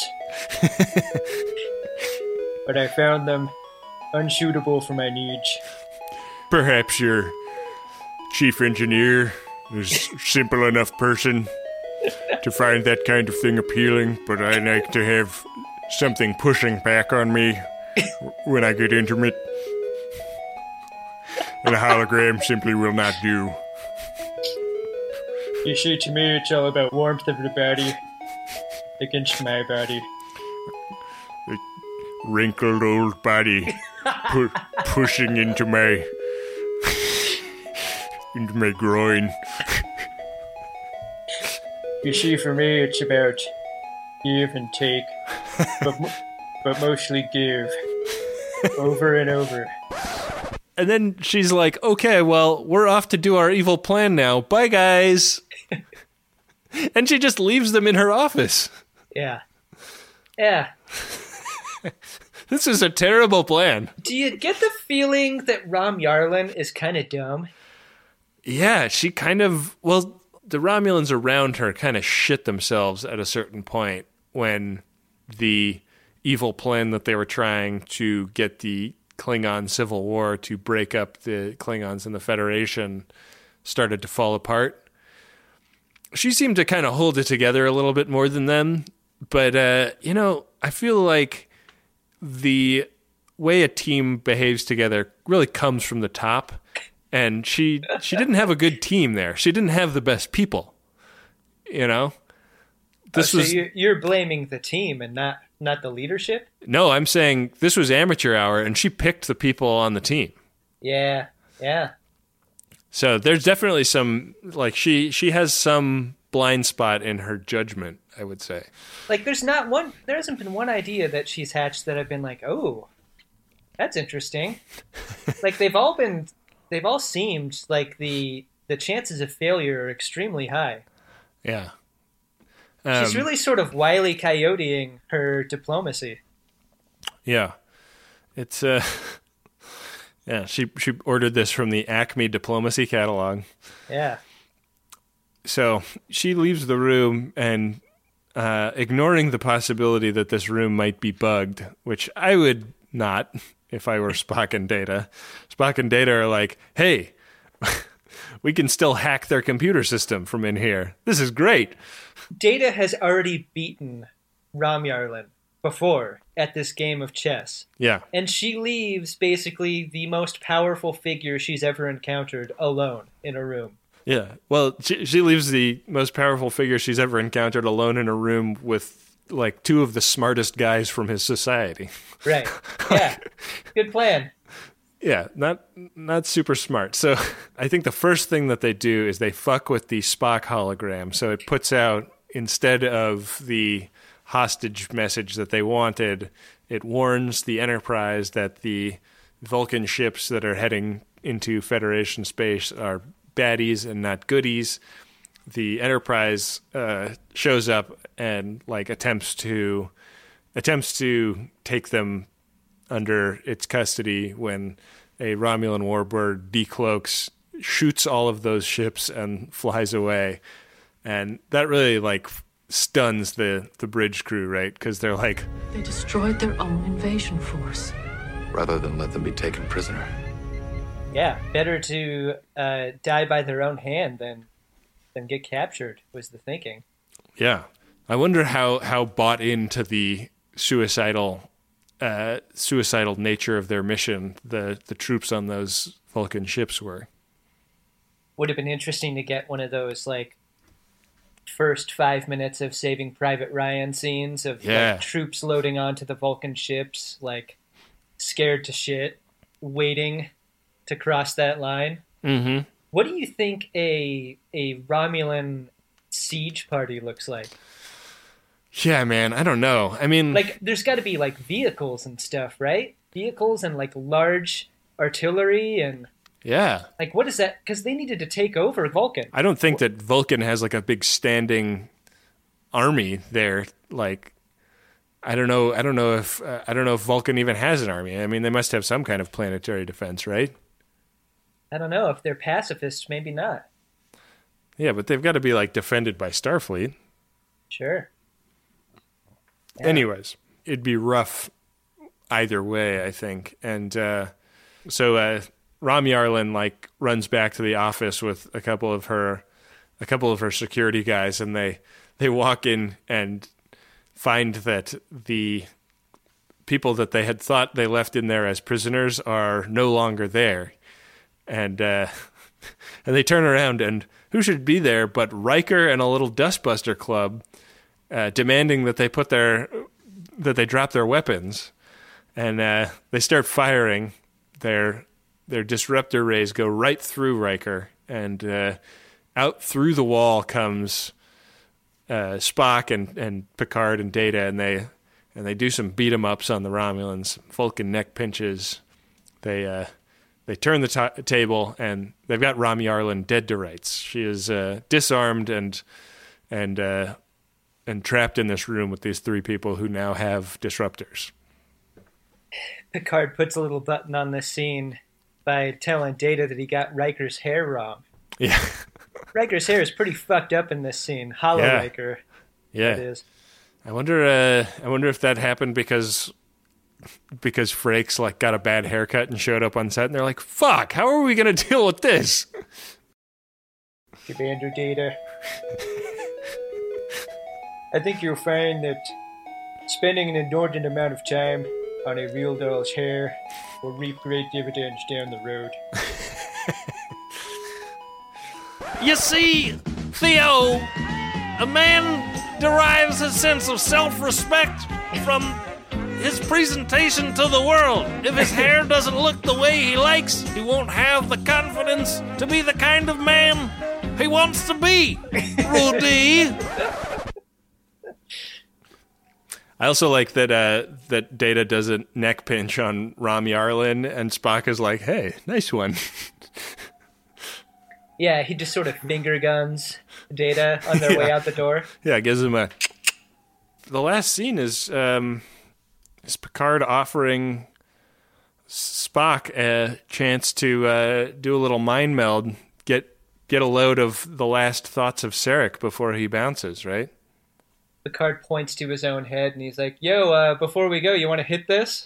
Speaker 1: but I found them unsuitable for my needs.
Speaker 2: Perhaps your chief engineer is a simple enough person to find that kind of thing appealing, but I like to have something pushing back on me when I get intimate, and a hologram simply will not do.
Speaker 1: You see, to me, it's all about warmth of the body against my body.
Speaker 2: A wrinkled old body pu- pushing into my into my groin.
Speaker 1: You see, for me, it's about give and take, but but mostly give, over and over.
Speaker 2: And then she's like, okay, well, we're off to do our evil plan now. Bye, guys. And she just leaves them in her office.
Speaker 1: Yeah. Yeah.
Speaker 2: This is a terrible plan.
Speaker 1: Do you get the feeling that Rom Yarlin is kind of dumb?
Speaker 2: Yeah, she kind of, well, the Romulans around her kind of shit themselves at a certain point when the evil plan that they were trying to get the Klingon Civil War to break up the Klingons and the Federation started to fall apart. She seemed to kind of hold it together a little bit more than them, but, uh, you know, I feel like the way a team behaves together really comes from the top. And she she didn't have a good team there. She didn't have the best people. You know,
Speaker 1: this oh, so was you're, you're blaming the team and not not the leadership.
Speaker 2: No, I'm saying this was amateur hour, and she picked the people on the team.
Speaker 1: Yeah, yeah.
Speaker 2: So there's definitely some like she she has some blind spot in her judgment, I would say.
Speaker 1: Like there's not one. There hasn't been one idea that she's hatched that I've been like, oh, that's interesting. Like they've all been. They've all seemed like the the chances of failure are extremely high.
Speaker 2: Yeah.
Speaker 1: Um, She's really sort of Wile E. Coyote-ing her diplomacy.
Speaker 2: Yeah. It's, uh, yeah, she, she ordered this from the Acme diplomacy catalog.
Speaker 1: Yeah.
Speaker 2: So she leaves the room and, uh, ignoring the possibility that this room might be bugged, which I would not if I were Spock and Data. Spock and Data are like, hey, we can still hack their computer system from in here. This is great.
Speaker 1: Data has already beaten Rom Yarlin before at this game of chess.
Speaker 2: Yeah.
Speaker 1: And she leaves basically the most powerful figure she's ever encountered alone in a room.
Speaker 2: Yeah. Well, she, she leaves the most powerful figure she's ever encountered alone in a room with like two of the smartest guys from his society.
Speaker 1: Right. Yeah. Good plan.
Speaker 2: Yeah, not not super smart. So I think the first thing that they do is they fuck with the Spock hologram. So it puts out, instead of the hostage message that they wanted, it warns the Enterprise that the Vulcan ships that are heading into Federation space are baddies and not goodies. The Enterprise uh, shows up and like attempts to attempts to take them under its custody when a Romulan warbird decloaks, shoots all of those ships, and flies away. And that really like stuns the the bridge crew, right? Because they're like,
Speaker 6: they destroyed their own invasion force
Speaker 9: rather than let them be taken prisoner.
Speaker 1: Yeah, better to uh, die by their own hand than than get captured was the thinking.
Speaker 2: Yeah, I wonder how how bought into the suicidal. Uh, suicidal nature of their mission the the troops on those Vulcan ships were.
Speaker 1: Would have been interesting to get one of those like first five minutes of Saving Private Ryan scenes of
Speaker 2: yeah.
Speaker 1: like, troops loading onto the Vulcan ships, like scared to shit, waiting to cross that line.
Speaker 2: Mm-hmm.
Speaker 1: What do you think a a Romulan siege party looks like?
Speaker 2: Yeah, man, I don't know. I mean...
Speaker 1: Like, there's got to be, like, vehicles and stuff, right? Vehicles and, like, large artillery and...
Speaker 2: Yeah.
Speaker 1: Like, what is that? Because they needed to take over Vulcan.
Speaker 2: I don't think that Vulcan has, like, a big standing army there. Like, I don't know. I don't know if uh, I don't know if Vulcan even has an army. I mean, they must have some kind of planetary defense, right?
Speaker 1: I don't know. If they're pacifists, maybe not.
Speaker 2: Yeah, but they've got to be, like, defended by Starfleet.
Speaker 1: Sure. Yeah.
Speaker 2: Anyways, it'd be rough either way, I think. And uh, so uh, Rom Yarlin like runs back to the office with a couple of her, a couple of her security guys, and they they walk in and find that the people that they had thought they left in there as prisoners are no longer there, and uh, and they turn around and who should be there but Riker and a little Dustbuster club. Uh, demanding that they put their that they drop their weapons, and uh, they start firing. Their their disruptor rays go right through Riker, and uh, out through the wall comes uh, Spock and, and Picard and Data, and they and they do some beat 'em ups on the Romulans. Vulcan neck pinches. They uh, they turn the t- table, and they've got Rami Arlen dead to rights. She is uh, disarmed and and uh, and trapped in this room with these three people who now have disruptors.
Speaker 1: Picard puts a little button on this scene by telling Data that he got Riker's hair wrong.
Speaker 2: Yeah.
Speaker 1: Riker's hair is pretty fucked up in this scene. Hollow
Speaker 2: yeah.
Speaker 1: Riker.
Speaker 2: Yeah.
Speaker 1: It is.
Speaker 2: I wonder uh, I wonder if that happened because because Frakes like got a bad haircut and showed up on set, and they're like, fuck, how are we gonna deal with this?
Speaker 1: Commander Data. I think you'll find that spending an inordinate amount of time on a real doll's hair will reap great dividends down the road.
Speaker 11: You see, Theo, a man derives his sense of self-respect from his presentation to the world. If his hair doesn't look the way he likes, he won't have the confidence to be the kind of man he wants to be. Rudy.
Speaker 2: I also like that uh, that Data does a neck pinch on Rami Arlen, and Spock is like, hey, nice one.
Speaker 1: Yeah, he just sort of finger guns Data on their
Speaker 2: yeah.
Speaker 1: way out the door.
Speaker 2: Yeah, gives him a... The last scene is, um, is Picard offering Spock a chance to uh, do a little mind meld, get get a load of the last thoughts of Sarek before he bounces, right?
Speaker 1: Picard points to his own head, and he's like, yo, uh, before we go, you want to hit this?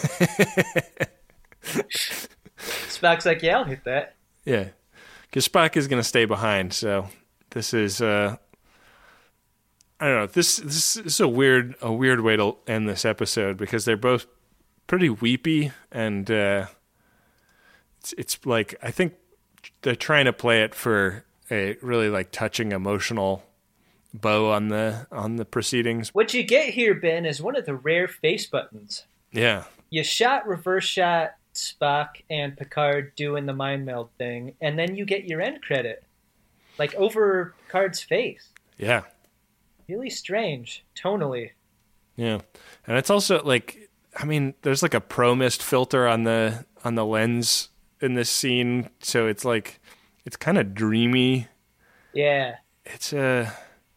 Speaker 1: Spock's like, yeah, I'll hit that.
Speaker 2: Yeah, because Spock is going to stay behind, so this is, uh, I don't know, this, this is a weird a weird way to end this episode, because they're both pretty weepy, and uh, it's, it's like, I think they're trying to play it for a really, like, touching, emotional bow on the on the proceedings.
Speaker 1: What you get here, Ben, is one of the rare face buttons.
Speaker 2: Yeah.
Speaker 1: You shot, reverse shot Spock and Picard doing the mind meld thing, and then you get your end credit. Like, over Picard's face.
Speaker 2: Yeah.
Speaker 1: Really strange, tonally.
Speaker 2: Yeah. And it's also, like, I mean, there's, like, a pro-mist filter on the on the lens in this scene, so it's, like, it's kind of dreamy.
Speaker 1: Yeah.
Speaker 2: It's a... Uh,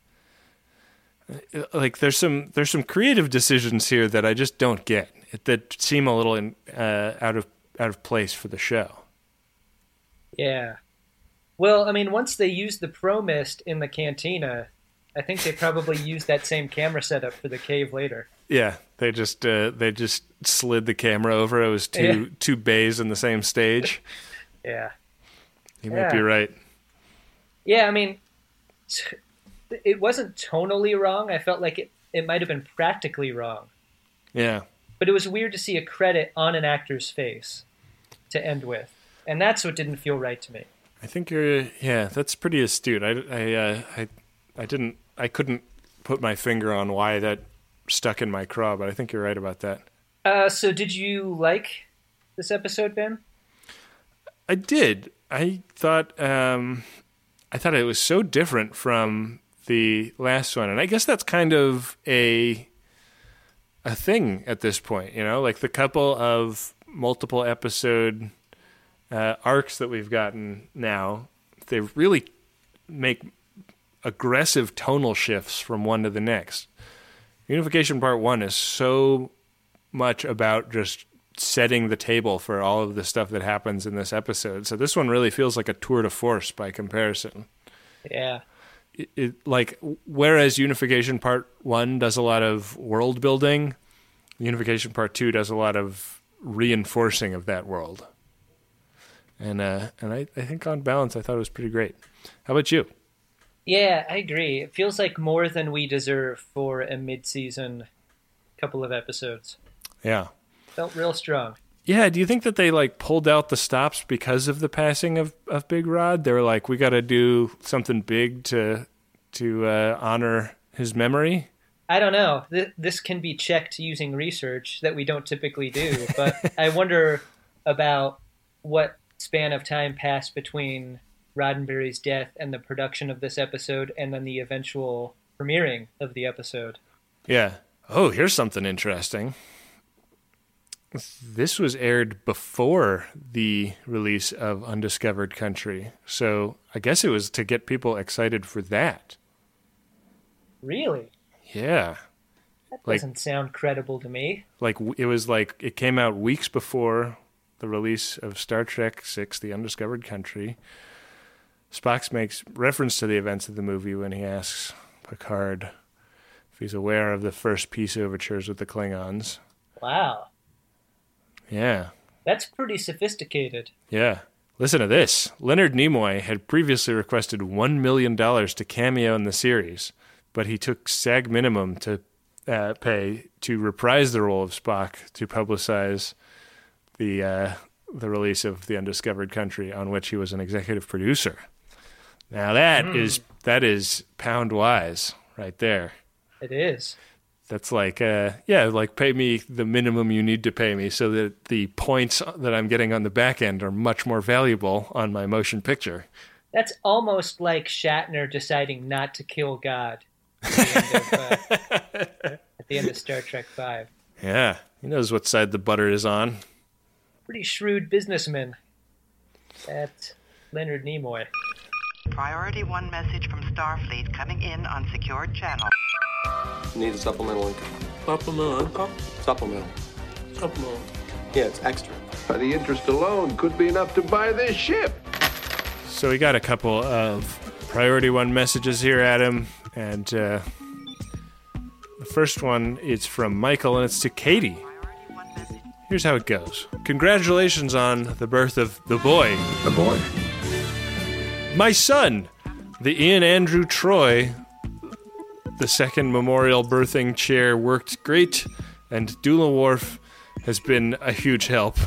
Speaker 2: Like there's some there's some creative decisions here that I just don't get, that seem a little in, uh, out of out of place for the show.
Speaker 1: Yeah, well, I mean, once they used the Pro Mist in the cantina, I think they probably used that same camera setup for the cave later.
Speaker 2: Yeah, they just uh, they just slid the camera over. It was two
Speaker 1: yeah.
Speaker 2: two bays in the same stage.
Speaker 1: Yeah,
Speaker 2: you
Speaker 1: yeah.
Speaker 2: might be right.
Speaker 1: Yeah, I mean. T- It wasn't tonally wrong. I felt like it, it might have been practically wrong.
Speaker 2: Yeah.
Speaker 1: But it was weird to see a credit on an actor's face to end with. And that's what didn't feel right to me.
Speaker 2: I think you're, yeah, that's pretty astute. I, I, uh, I, I didn't, I couldn't put my finger on why that stuck in my craw, but I think you're right about that.
Speaker 1: Uh, so did you like this episode, Ben?
Speaker 2: I did. I thought, um, I thought it was so different from the last one, and I guess that's kind of a a thing at this point, you know, like the couple of multiple episode uh, arcs that we've gotten now, they really make aggressive tonal shifts from one to the next. Unification Part One is so much about just setting the table for all of the stuff that happens in this episode. So this one really feels like a tour de force by comparison.
Speaker 1: Yeah.
Speaker 2: It, it, like, whereas Unification Part One does a lot of world building, Unification Part Two does a lot of reinforcing of that world. And uh, and I, I think on balance, I thought it was pretty great. How about you?
Speaker 1: Yeah, I agree. It feels like more than we deserve for a mid-season couple of episodes.
Speaker 2: Yeah.
Speaker 1: Felt real strong.
Speaker 2: Yeah, do you think that they like pulled out the stops because of the passing of, of Big Rod? They were like, we got to do something big to to uh, honor his memory?
Speaker 1: I don't know. Th- this can be checked using research that we don't typically do, but I wonder about what span of time passed between Roddenberry's death and the production of this episode, and then the eventual premiering of the episode.
Speaker 2: Yeah. Oh, here's something interesting. This was aired before the release of Undiscovered Country, so I guess it was to get people excited for that.
Speaker 1: Really?
Speaker 2: Yeah.
Speaker 1: That
Speaker 2: Like-
Speaker 1: doesn't sound credible to me.
Speaker 2: Like, it was like, it came out weeks before the release of Star Trek six, The Undiscovered Country. Spock makes reference to the events of the movie when he asks Picard if he's aware of the first peace overtures with the Klingons.
Speaker 1: Wow.
Speaker 2: Yeah.
Speaker 1: That's pretty sophisticated.
Speaker 2: Yeah. Listen to this. Leonard Nimoy had previously requested one million dollars to cameo in the series, but he took SAG minimum to uh, pay to reprise the role of Spock to publicize the uh, the release of The Undiscovered Country, on which he was an executive producer. Now that
Speaker 1: Mm.
Speaker 2: is that is pound wise right there.
Speaker 1: It is.
Speaker 2: That's like, uh, yeah, like pay me the minimum you need to pay me so that the points that I'm getting on the back end are much more valuable on my motion picture.
Speaker 1: That's almost like Shatner deciding not to kill God at the end of, uh, at the end of Star Trek five.
Speaker 2: Yeah, he knows what side the butter is on.
Speaker 1: Pretty shrewd businessman. That Leonard Nimoy.
Speaker 12: Priority one message from Starfleet coming in on secured channel.
Speaker 13: Need a supplemental income.
Speaker 14: Supplemental income?
Speaker 13: Supplemental.
Speaker 14: Supplemental.
Speaker 13: Yeah, it's extra.
Speaker 15: The interest alone could be enough to buy this ship.
Speaker 2: So we got a couple of priority one messages here, Adam, and uh, the first one is from Michael, and it's to Katie. Here's how it goes. Congratulations on the birth of the boy.
Speaker 7: The boy.
Speaker 2: My son, the Ian Andrew Troy. The second memorial birthing chair worked great, and Doula Wharf has been a huge help.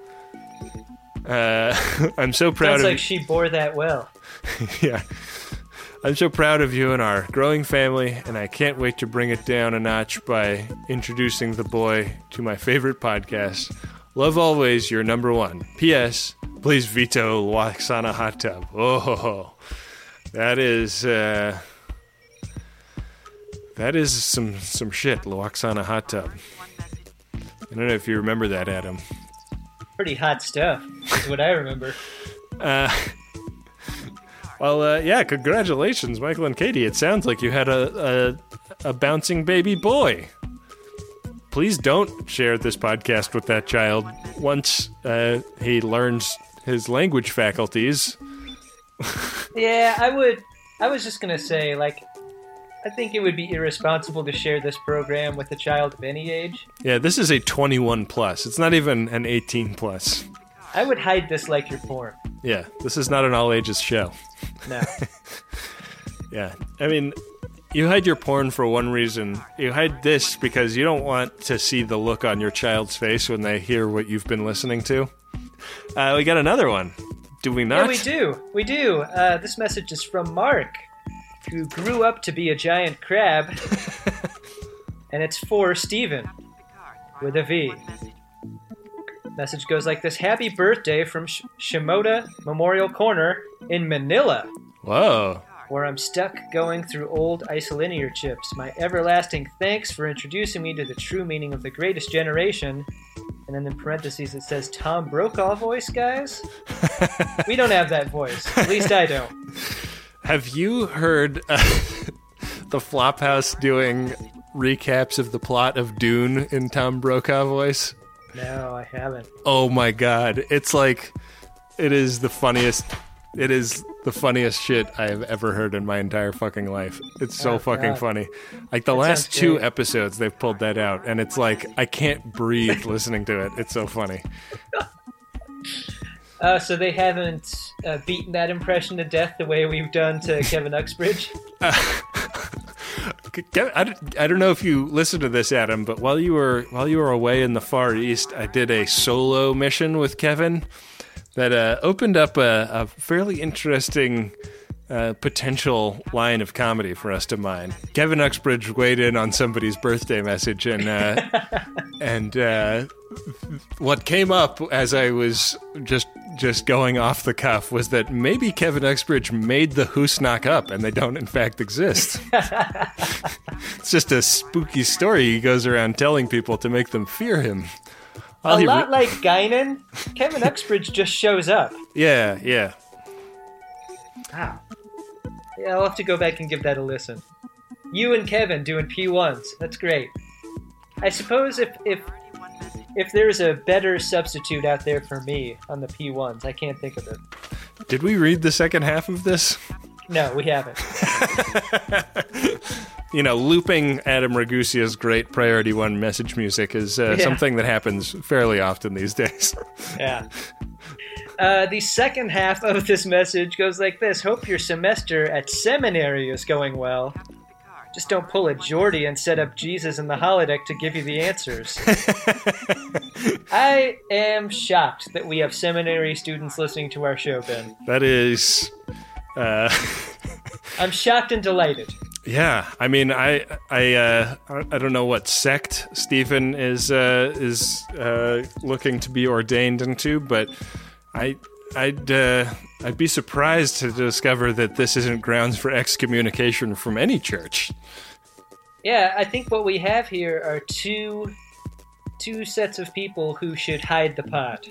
Speaker 2: Uh, I'm so proud
Speaker 1: Sounds
Speaker 2: of
Speaker 1: like she bore that well.
Speaker 2: Yeah. I'm so proud of you and our growing family, and I can't wait to bring it down a notch by introducing the boy to my favorite podcast. Love always, your number one. P S. Please veto Loaxana Hot Tub. Oh, that is uh, that is some some shit. Loaxana Hot Tub. I don't know if you remember that, Adam.
Speaker 1: Pretty hot stuff, is what I remember.
Speaker 2: Uh, well, uh, yeah, congratulations, Michael and Katie. It sounds like you had a, a, a bouncing baby boy. Please don't share this podcast with that child once uh, he learns his language faculties.
Speaker 1: Yeah, I would. I was just gonna say, like, I think it would be irresponsible to share this program with a child of any age.
Speaker 2: Yeah, this is a twenty-one plus. It's not even an eighteen plus.
Speaker 1: I would hide this like your porn.
Speaker 2: Yeah, this is not an all ages show.
Speaker 1: No.
Speaker 2: Yeah, I mean, you hide your porn for one reason. You hide this because you don't want to see the look on your child's face when they hear what you've been listening to. Uh, we got another one. Do we not?
Speaker 1: Yeah, we do. We do. Uh, this message is from Mark, who grew up to be a giant crab. And it's for Steven, with a V. Message goes like this. Happy birthday from Sh- Shimoda Memorial Corner in Manila.
Speaker 2: Whoa.
Speaker 1: Where I'm stuck going through old isolinear chips. My everlasting thanks for introducing me to the true meaning of the greatest generation. And then in parentheses it says Tom Brokaw voice, guys. We don't have that voice. At least I don't.
Speaker 2: Have you heard uh, the Flophouse doing recaps of the plot of Dune in Tom Brokaw voice?
Speaker 1: No, I haven't.
Speaker 2: Oh my god. It's like, it is the funniest, it is the funniest shit I have ever heard in my entire fucking life. It's so
Speaker 1: Oh,
Speaker 2: fucking
Speaker 1: God.
Speaker 2: funny. Like the
Speaker 1: That
Speaker 2: last
Speaker 1: sounds
Speaker 2: two
Speaker 1: great.
Speaker 2: episodes, they've pulled that out, and it's like, I can't breathe listening to it. It's so funny.
Speaker 1: Uh, so they haven't uh, beaten that impression to death the way we've done to Kevin Uxbridge?
Speaker 2: Kev- I, don't- I don't know if you listened to this, Adam, but while you were while you were away in the Far East, I did a solo mission with Kevin that uh, opened up a, a fairly interesting uh, potential line of comedy for us to mine. Kevin Uxbridge weighed in on somebody's birthday message and uh, and uh, what came up as I was just just going off the cuff was that maybe Kevin Uxbridge made the Hoosnock up and they don't in fact exist. It's just a spooky story he goes around telling people to make them fear him.
Speaker 1: All a lot re- like Guinan, Kevin Uxbridge just shows up.
Speaker 2: Yeah, yeah.
Speaker 1: Wow. Yeah, I'll have to go back and give that a listen. You and Kevin doing P ones. That's great. I suppose if if if there's a better substitute out there for me on the P ones, I can't think of it.
Speaker 2: Did we read the second half of this?
Speaker 1: No, we haven't.
Speaker 2: You know, looping Adam Ragusia's great Priority One message music is uh, yeah. something that happens fairly often these days.
Speaker 1: Yeah. Uh, the second half of this message goes like this. Hope your semester at seminary is going well. Just don't pull a Geordie and set up Jesus in the holodeck to give you the answers. I am shocked that we have seminary students listening to our show, Ben.
Speaker 2: That is... Uh...
Speaker 1: I'm shocked and delighted.
Speaker 2: Yeah, I mean, I I uh, I don't know what sect Stephen is uh, is uh, looking to be ordained into, but I I'd uh, I'd be surprised to discover that this isn't grounds for excommunication from any church.
Speaker 1: Yeah, I think what we have here are two two sets of people who should hide the pot.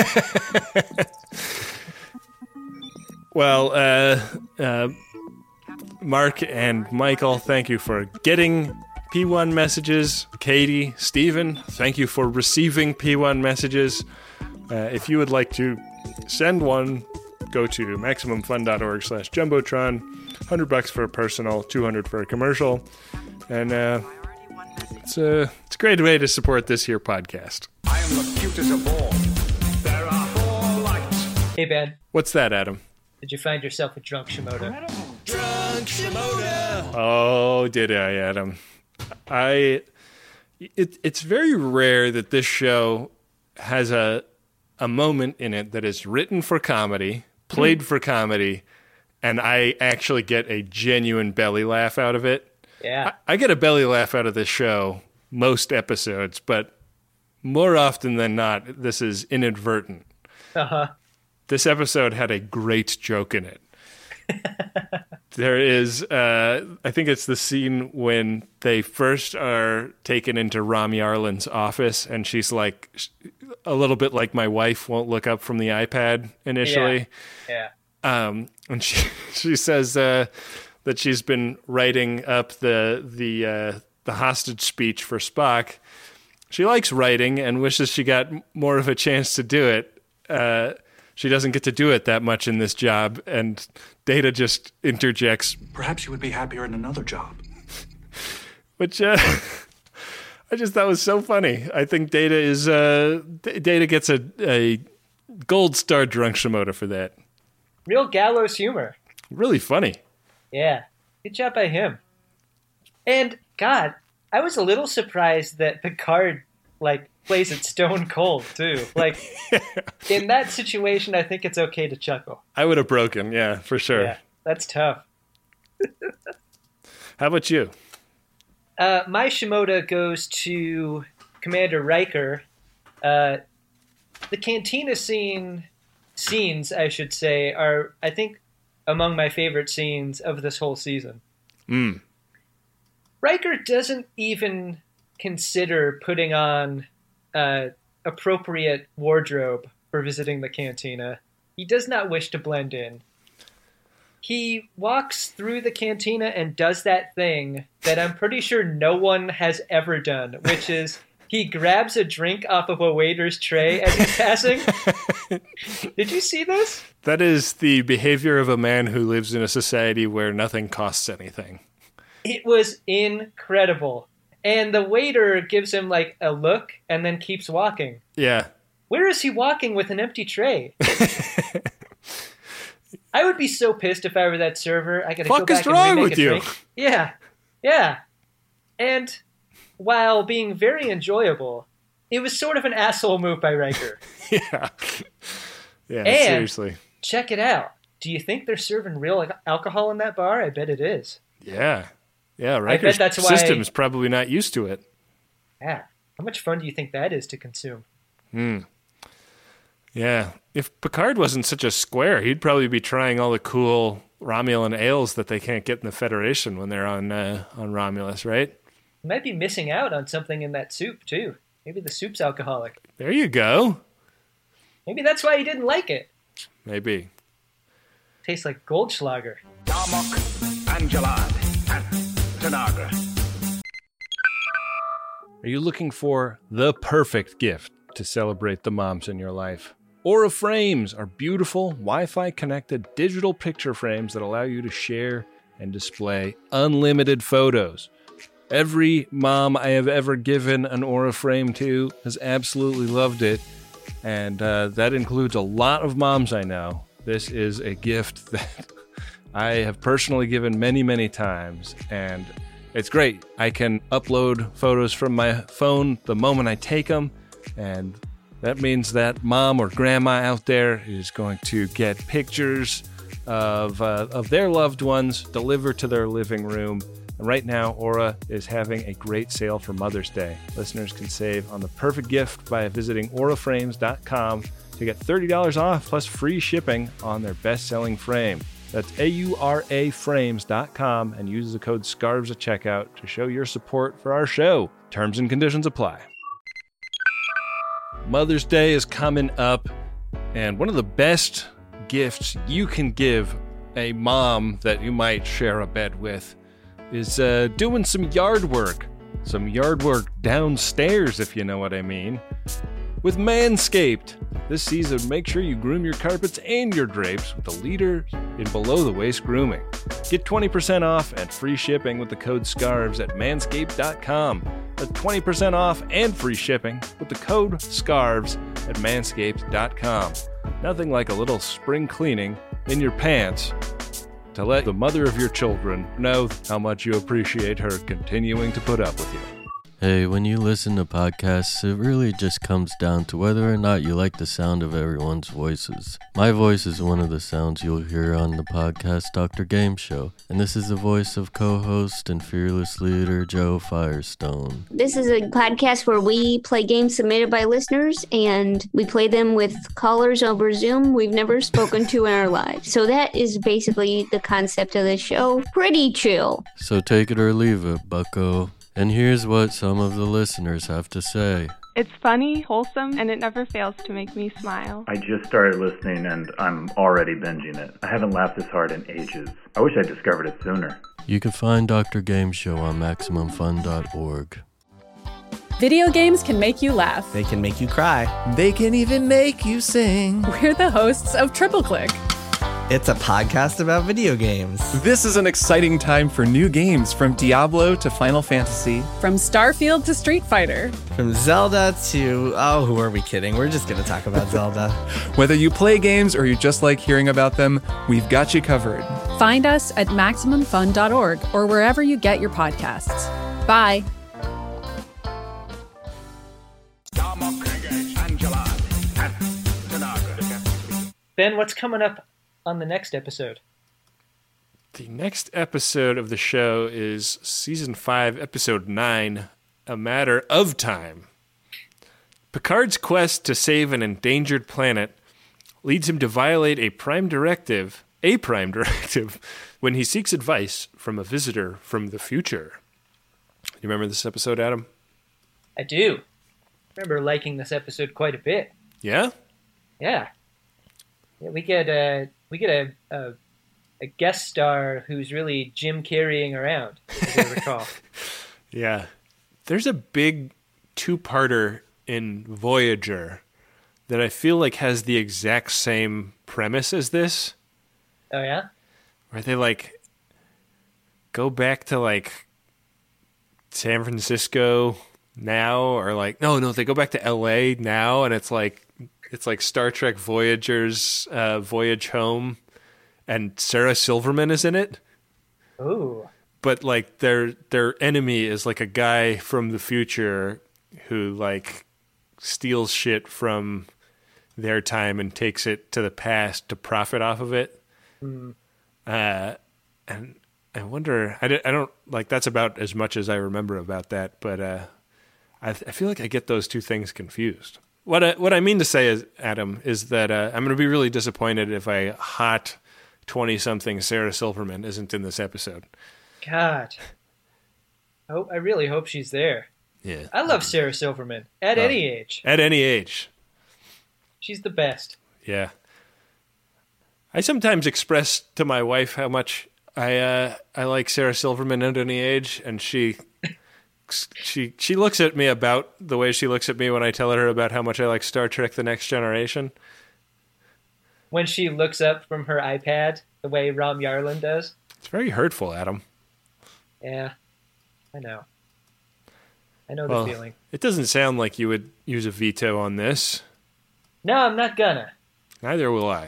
Speaker 2: Well, uh, uh, Mark and Michael, thank you for getting P one messages. Katie, Stephen, thank you for receiving P one messages. Uh, if you would like to send one, go to MaximumFun.org slash Jumbotron. one hundred bucks for a personal, two hundred for a commercial. And uh, it's, a, it's a great way to support this here podcast.
Speaker 3: I am the cutest of all. There are four lights.
Speaker 1: Hey, Ben.
Speaker 2: What's that, Adam?
Speaker 1: Did you find yourself a drunk Shimoda?
Speaker 11: Drunk Shimoda!
Speaker 2: Oh, did I, Adam? I. It, it's very rare that this show has a a moment in it that is written for comedy, played mm. for comedy, and I actually get a genuine belly laugh out of it.
Speaker 1: Yeah.
Speaker 2: I, I get a belly laugh out of this show most episodes, but more often than not, this is inadvertent.
Speaker 1: Uh-huh.
Speaker 2: This episode had a great joke in it. There is, uh, I think it's the scene when they first are taken into Ram Yarlin's office, and she's like, a little bit like my wife won't look up from the iPad initially.
Speaker 1: Yeah. yeah.
Speaker 2: Um, and she she says uh, that she's been writing up the the uh, the hostage speech for Spock. She likes writing and wishes she got more of a chance to do it. Uh, She doesn't get to do it that much in this job, and Data just interjects.
Speaker 5: Perhaps you would be happier in another job.
Speaker 2: Which uh, I just thought was so funny. I think Data is uh, Data gets a, a gold star drunk Shimoda for that.
Speaker 1: Real gallows humor.
Speaker 2: Really funny.
Speaker 1: Yeah, good job by him. And God, I was a little surprised that Picard like plays it stone cold too. Like yeah. In that situation, I think it's okay to chuckle.
Speaker 2: I would have broken, yeah, for sure.
Speaker 1: Yeah, that's tough.
Speaker 2: How about you?
Speaker 1: Uh, my Shimoda goes to Commander Riker. Uh, the cantina scene, scenes, I should say, are I think among my favorite scenes of this whole season.
Speaker 2: Mm.
Speaker 1: Riker doesn't even consider putting on uh, appropriate wardrobe for visiting the cantina. He does not wish to blend in. He walks through the cantina and does that thing that I'm pretty sure no one has ever done, which is he grabs a drink off of a waiter's tray as he's passing. Did you see this?
Speaker 2: That is the behavior of a man who lives in a society where nothing costs anything.
Speaker 1: It was incredible. And the waiter gives him like a look and then keeps walking.
Speaker 2: Yeah.
Speaker 1: Where is he walking with an empty tray? I would be so pissed if I were that server. I gotta
Speaker 2: Fuck
Speaker 1: go back
Speaker 2: is wrong
Speaker 1: and remake
Speaker 2: with
Speaker 1: a
Speaker 2: you?
Speaker 1: drink. Yeah. Yeah. And while being very enjoyable, it was sort of an asshole move by Riker.
Speaker 2: yeah. Yeah,
Speaker 1: and
Speaker 2: seriously.
Speaker 1: Check it out. Do you think they're serving real alcohol in that bar? I bet it is.
Speaker 2: Yeah. Yeah, Riker's
Speaker 1: that's why,
Speaker 2: system is probably not used to it.
Speaker 1: Yeah. How much fun do you think that is to consume?
Speaker 2: Hmm. Yeah. If Picard wasn't such a square, he'd probably be trying all the cool Romulan ales that they can't get in the Federation when they're on uh, on Romulus, right?
Speaker 1: You might be missing out on something in that soup, too. Maybe the soup's alcoholic.
Speaker 2: There you go.
Speaker 1: Maybe that's why he didn't like it.
Speaker 2: Maybe.
Speaker 1: Tastes like Goldschlager.
Speaker 3: Darmok, Angelad, and Tanagra.
Speaker 2: Are you looking for the perfect gift to celebrate the moms in your life? Aura Frames are beautiful, Wi-Fi connected digital picture frames that allow you to share and display unlimited photos. Every mom I have ever given an Aura Frame to has absolutely loved it, and uh, that includes a lot of moms I know. This is a gift that I have personally given many, many times, and it's great. I can upload photos from my phone the moment I take them, and that means that mom or grandma out there is going to get pictures of uh, of their loved ones delivered to their living room. And right now, Aura is having a great sale for Mother's Day. Listeners can save on the perfect gift by visiting aura frames dot com to get thirty dollars off plus free shipping on their best-selling frame. That's A U R A frames dot com and use the code SCARVES at checkout to show your support for our show. Terms and conditions apply. Mother's Day is coming up, and one of the best gifts you can give a mom that you might share a bed with is uh, doing some yard work. Some yard work downstairs, if you know what I mean. With Manscaped. This season, make sure you groom your carpets and your drapes with the leader in below-the-waist grooming. Get twenty percent off and free shipping with the code SCARVES at manscaped dot com. That's twenty percent off and free shipping with the code SCARVES at manscaped dot com. Nothing like a little spring cleaning in your pants to let the mother of your children know how much you appreciate her continuing to put up with you.
Speaker 16: Hey, when you listen to podcasts, it really just comes down to whether or not you like the sound of everyone's voices. My voice is one of the sounds you'll hear on the podcast Doctor Game Show, and this is the voice of co-host and fearless leader Joe Firestone.
Speaker 17: This is a podcast where we play games submitted by listeners, and we play them with callers over Zoom we've never spoken to in our lives. So that is basically the concept of the show. Pretty chill.
Speaker 16: So take it or leave it, bucko. And here's what some of the listeners have to say.
Speaker 18: It's funny, wholesome, and it never fails to make me smile.
Speaker 19: I just started listening and I'm already binging it. I haven't laughed this hard in ages. I wish I discovered it sooner.
Speaker 16: You can find Doctor Game Show on maximum fun dot org.
Speaker 20: Video games can make you laugh.
Speaker 21: They can make you cry. They can even make you sing.
Speaker 20: We're the hosts of Triple Click.
Speaker 21: It's a podcast about video games.
Speaker 22: This is an exciting time for new games, from Diablo to Final Fantasy.
Speaker 20: From Starfield to Street Fighter.
Speaker 21: From Zelda to... Oh, who are we kidding? We're just going to talk about Zelda.
Speaker 22: Whether you play games or you just like hearing about them, we've got you covered.
Speaker 20: Find us at maximum fun dot org or wherever you get your podcasts. Bye.
Speaker 1: Ben, what's coming up on the next episode?
Speaker 2: The next episode of the show is season five, episode nine, A Matter of Time. Picard's quest to save an endangered planet leads him to violate a prime directive, a prime directive, when he seeks advice from a visitor from the future. You remember this episode, Adam?
Speaker 1: I do. I remember liking this episode quite a bit.
Speaker 2: Yeah?
Speaker 1: Yeah. Yeah, we get a we get a, a a guest star who's really Jim Carreying around, as I recall.
Speaker 2: Yeah, there's a big two-parter in Voyager that I feel like has the exact same premise as this.
Speaker 1: Oh yeah,
Speaker 2: where they like go back to like San Francisco now, or like no, no, they go back to L A now, and it's like. It's like Star Trek Voyager's uh, Voyage Home, and Sarah Silverman is in it.
Speaker 1: Ooh.
Speaker 2: But like their their enemy is like a guy from the future who like steals shit from their time and takes it to the past to profit off of it.
Speaker 1: Mm.
Speaker 2: Uh, and I wonder, I don't, I don't like that's about as much as I remember about that, but uh, I, I feel like I get those two things confused. what I, what I mean to say is, Adam, is that uh, I'm going to be really disappointed if a hot twenty-something Sarah Silverman isn't in this episode.
Speaker 1: God. I, hope, I really hope she's there.
Speaker 2: Yeah.
Speaker 1: I love Sarah Silverman at
Speaker 2: Oh.
Speaker 1: any age.
Speaker 2: At any age.
Speaker 1: She's the best.
Speaker 2: Yeah. I sometimes express to my wife how much I uh, I like Sarah Silverman at any age, and she she she looks at me about the way she looks at me when I tell her about how much I like Star Trek: The Next Generation.
Speaker 1: When she looks up from her iPad, the way Rom Yarlin does.
Speaker 2: It's very hurtful, Adam.
Speaker 1: Yeah, I know. I know
Speaker 2: Well,
Speaker 1: the feeling.
Speaker 2: it doesn't sound like you would use a veto on this.
Speaker 1: No, I'm not gonna.
Speaker 2: Neither will I.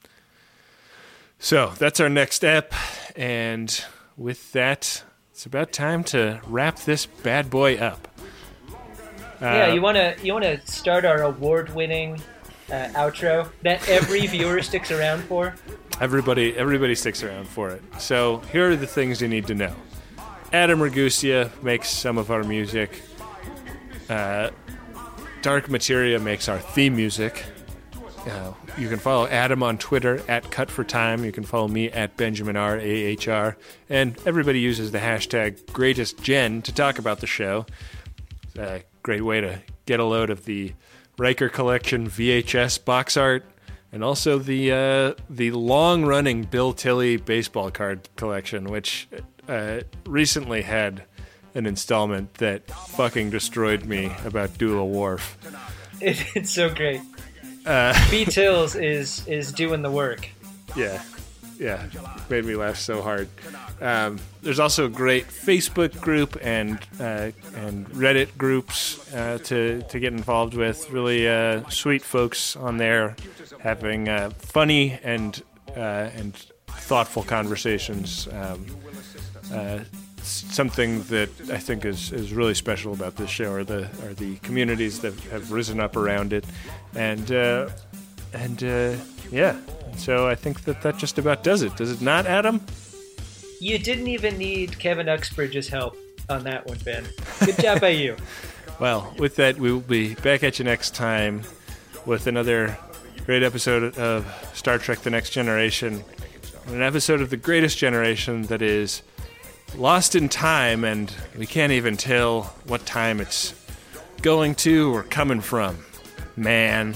Speaker 2: So that's our next step, and with that, it's about time to wrap this bad boy up. Uh,
Speaker 1: yeah, you wanna you wanna start our award-winning uh, outro that every viewer sticks around for.
Speaker 2: Everybody, everybody sticks around for it. So here are the things you need to know. Adam Ragusia makes some of our music. Uh, Dark Materia makes our theme music. Uh, you can follow Adam on Twitter at Cut for Time. You can follow me at Benjamin R A H R, and everybody uses the hashtag GreatestGen to talk about the show. It's a great way to get a load of the Riker Collection V H S box art, and also the uh, the long-running Bill Tilley baseball card collection, which uh, recently had an installment that fucking destroyed me about Dula Wharf.
Speaker 1: It, it's so great.
Speaker 2: Uh,
Speaker 1: B. Tills is is doing the work.
Speaker 2: Yeah, yeah, made me laugh so hard. Um, there's also a great Facebook group and uh, and Reddit groups uh, to to get involved with. Really uh, sweet folks on there, having uh, funny and uh, and thoughtful conversations. Um, uh, something that I think is, is really special about this show are the are the communities that have risen up around it, and uh, and uh, yeah. So I think that that just about does it. Does it not, Adam?
Speaker 1: You didn't even need Kevin Uxbridge's help on that one, Ben. Good job by you.
Speaker 2: Well, with that, we will be back at you next time with another great episode of Star Trek: The Next Generation, an episode of the greatest generation that is lost in time, and we can't even tell what time it's going to or coming from. Man.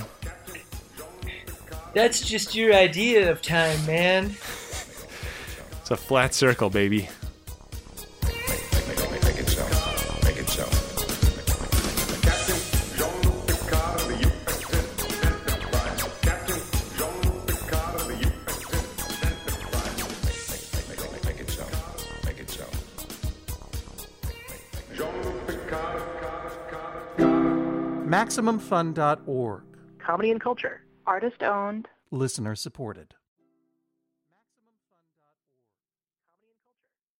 Speaker 1: That's just your idea of time, man.
Speaker 2: It's a flat circle, baby.
Speaker 7: Make it so. Make it so.
Speaker 4: Maximum Fun dot org.
Speaker 12: Comedy and culture. Artist owned.
Speaker 4: Listener supported.